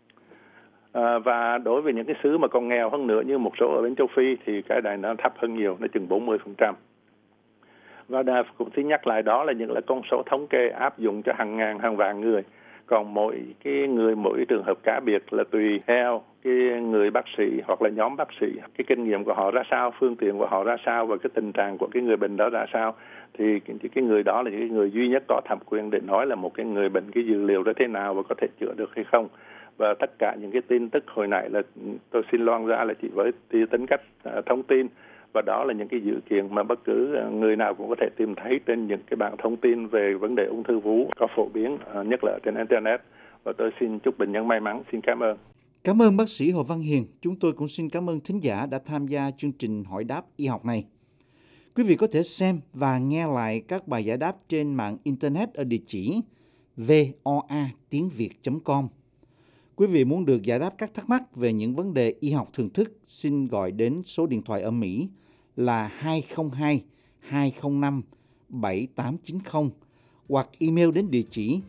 Và đối với những cái xứ mà còn nghèo hơn nữa như một số ở bên châu Phi thì cái này nó thấp hơn nhiều, nó chừng 40%. Và cũng xin nhắc lại đó là những con số thống kê áp dụng cho hàng ngàn, hàng vạn người. Còn mỗi trường hợp cá biệt là tùy theo cái người bác sĩ hoặc là nhóm bác sĩ, cái kinh nghiệm của họ ra sao, phương tiện của họ ra sao và cái tình trạng của cái người bệnh đó ra sao. Thì cái người đó là cái người duy nhất có thẩm quyền để nói là một cái người bệnh cái dữ liệu đó thế nào và có thể chữa được hay không. Và tất cả những cái tin tức hồi nãy là tôi xin loan ra là chỉ với tính cách thông tin, và đó là những cái dữ kiện mà bất cứ người nào cũng có thể tìm thấy trên những cái bảng thông tin về vấn đề ung thư vú có phổ biến, nhất là trên Internet. Và tôi xin chúc bệnh nhân may mắn. Xin cảm ơn. Cảm ơn bác sĩ Hồ Văn Hiền. Chúng tôi cũng xin cảm ơn thính giả đã tham gia chương trình hỏi đáp y học này. Quý vị có thể xem và nghe lại các bài giải đáp trên mạng Internet ở địa chỉ voatiếngviet.com. Quý vị muốn được giải đáp các thắc mắc về những vấn đề y học thường thức, xin gọi đến số điện thoại ở Mỹ là 202 205 7890 hoặc email đến địa chỉ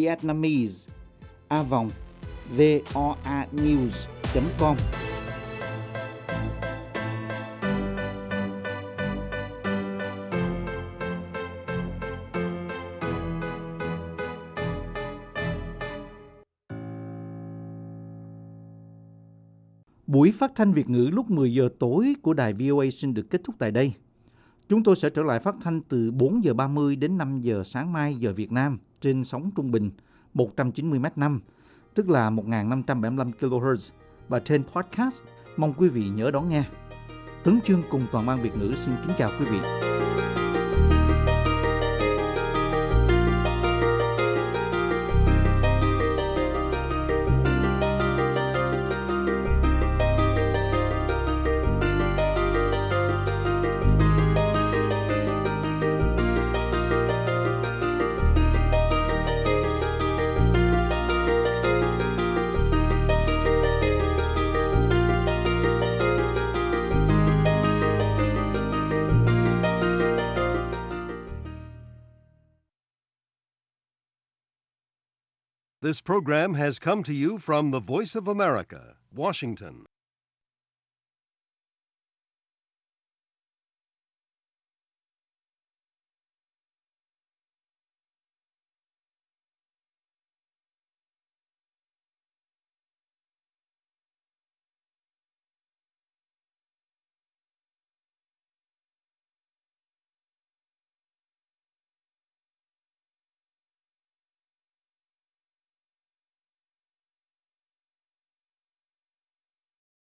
vietnamese@voanews.com. Buổi phát thanh Việt ngữ lúc 10 giờ tối của đài VOA xin được kết thúc tại đây. Chúng tôi sẽ trở lại phát thanh từ 4 giờ 30 đến 5 giờ sáng mai giờ Việt Nam trên sóng trung bình 190 MHz, tức là 1575 kHz, và trên podcast. Mong quý vị nhớ đón nghe. Tấn Chương cùng toàn ban Việt ngữ xin kính chào quý vị. This program has come to you from the Voice of America, Washington.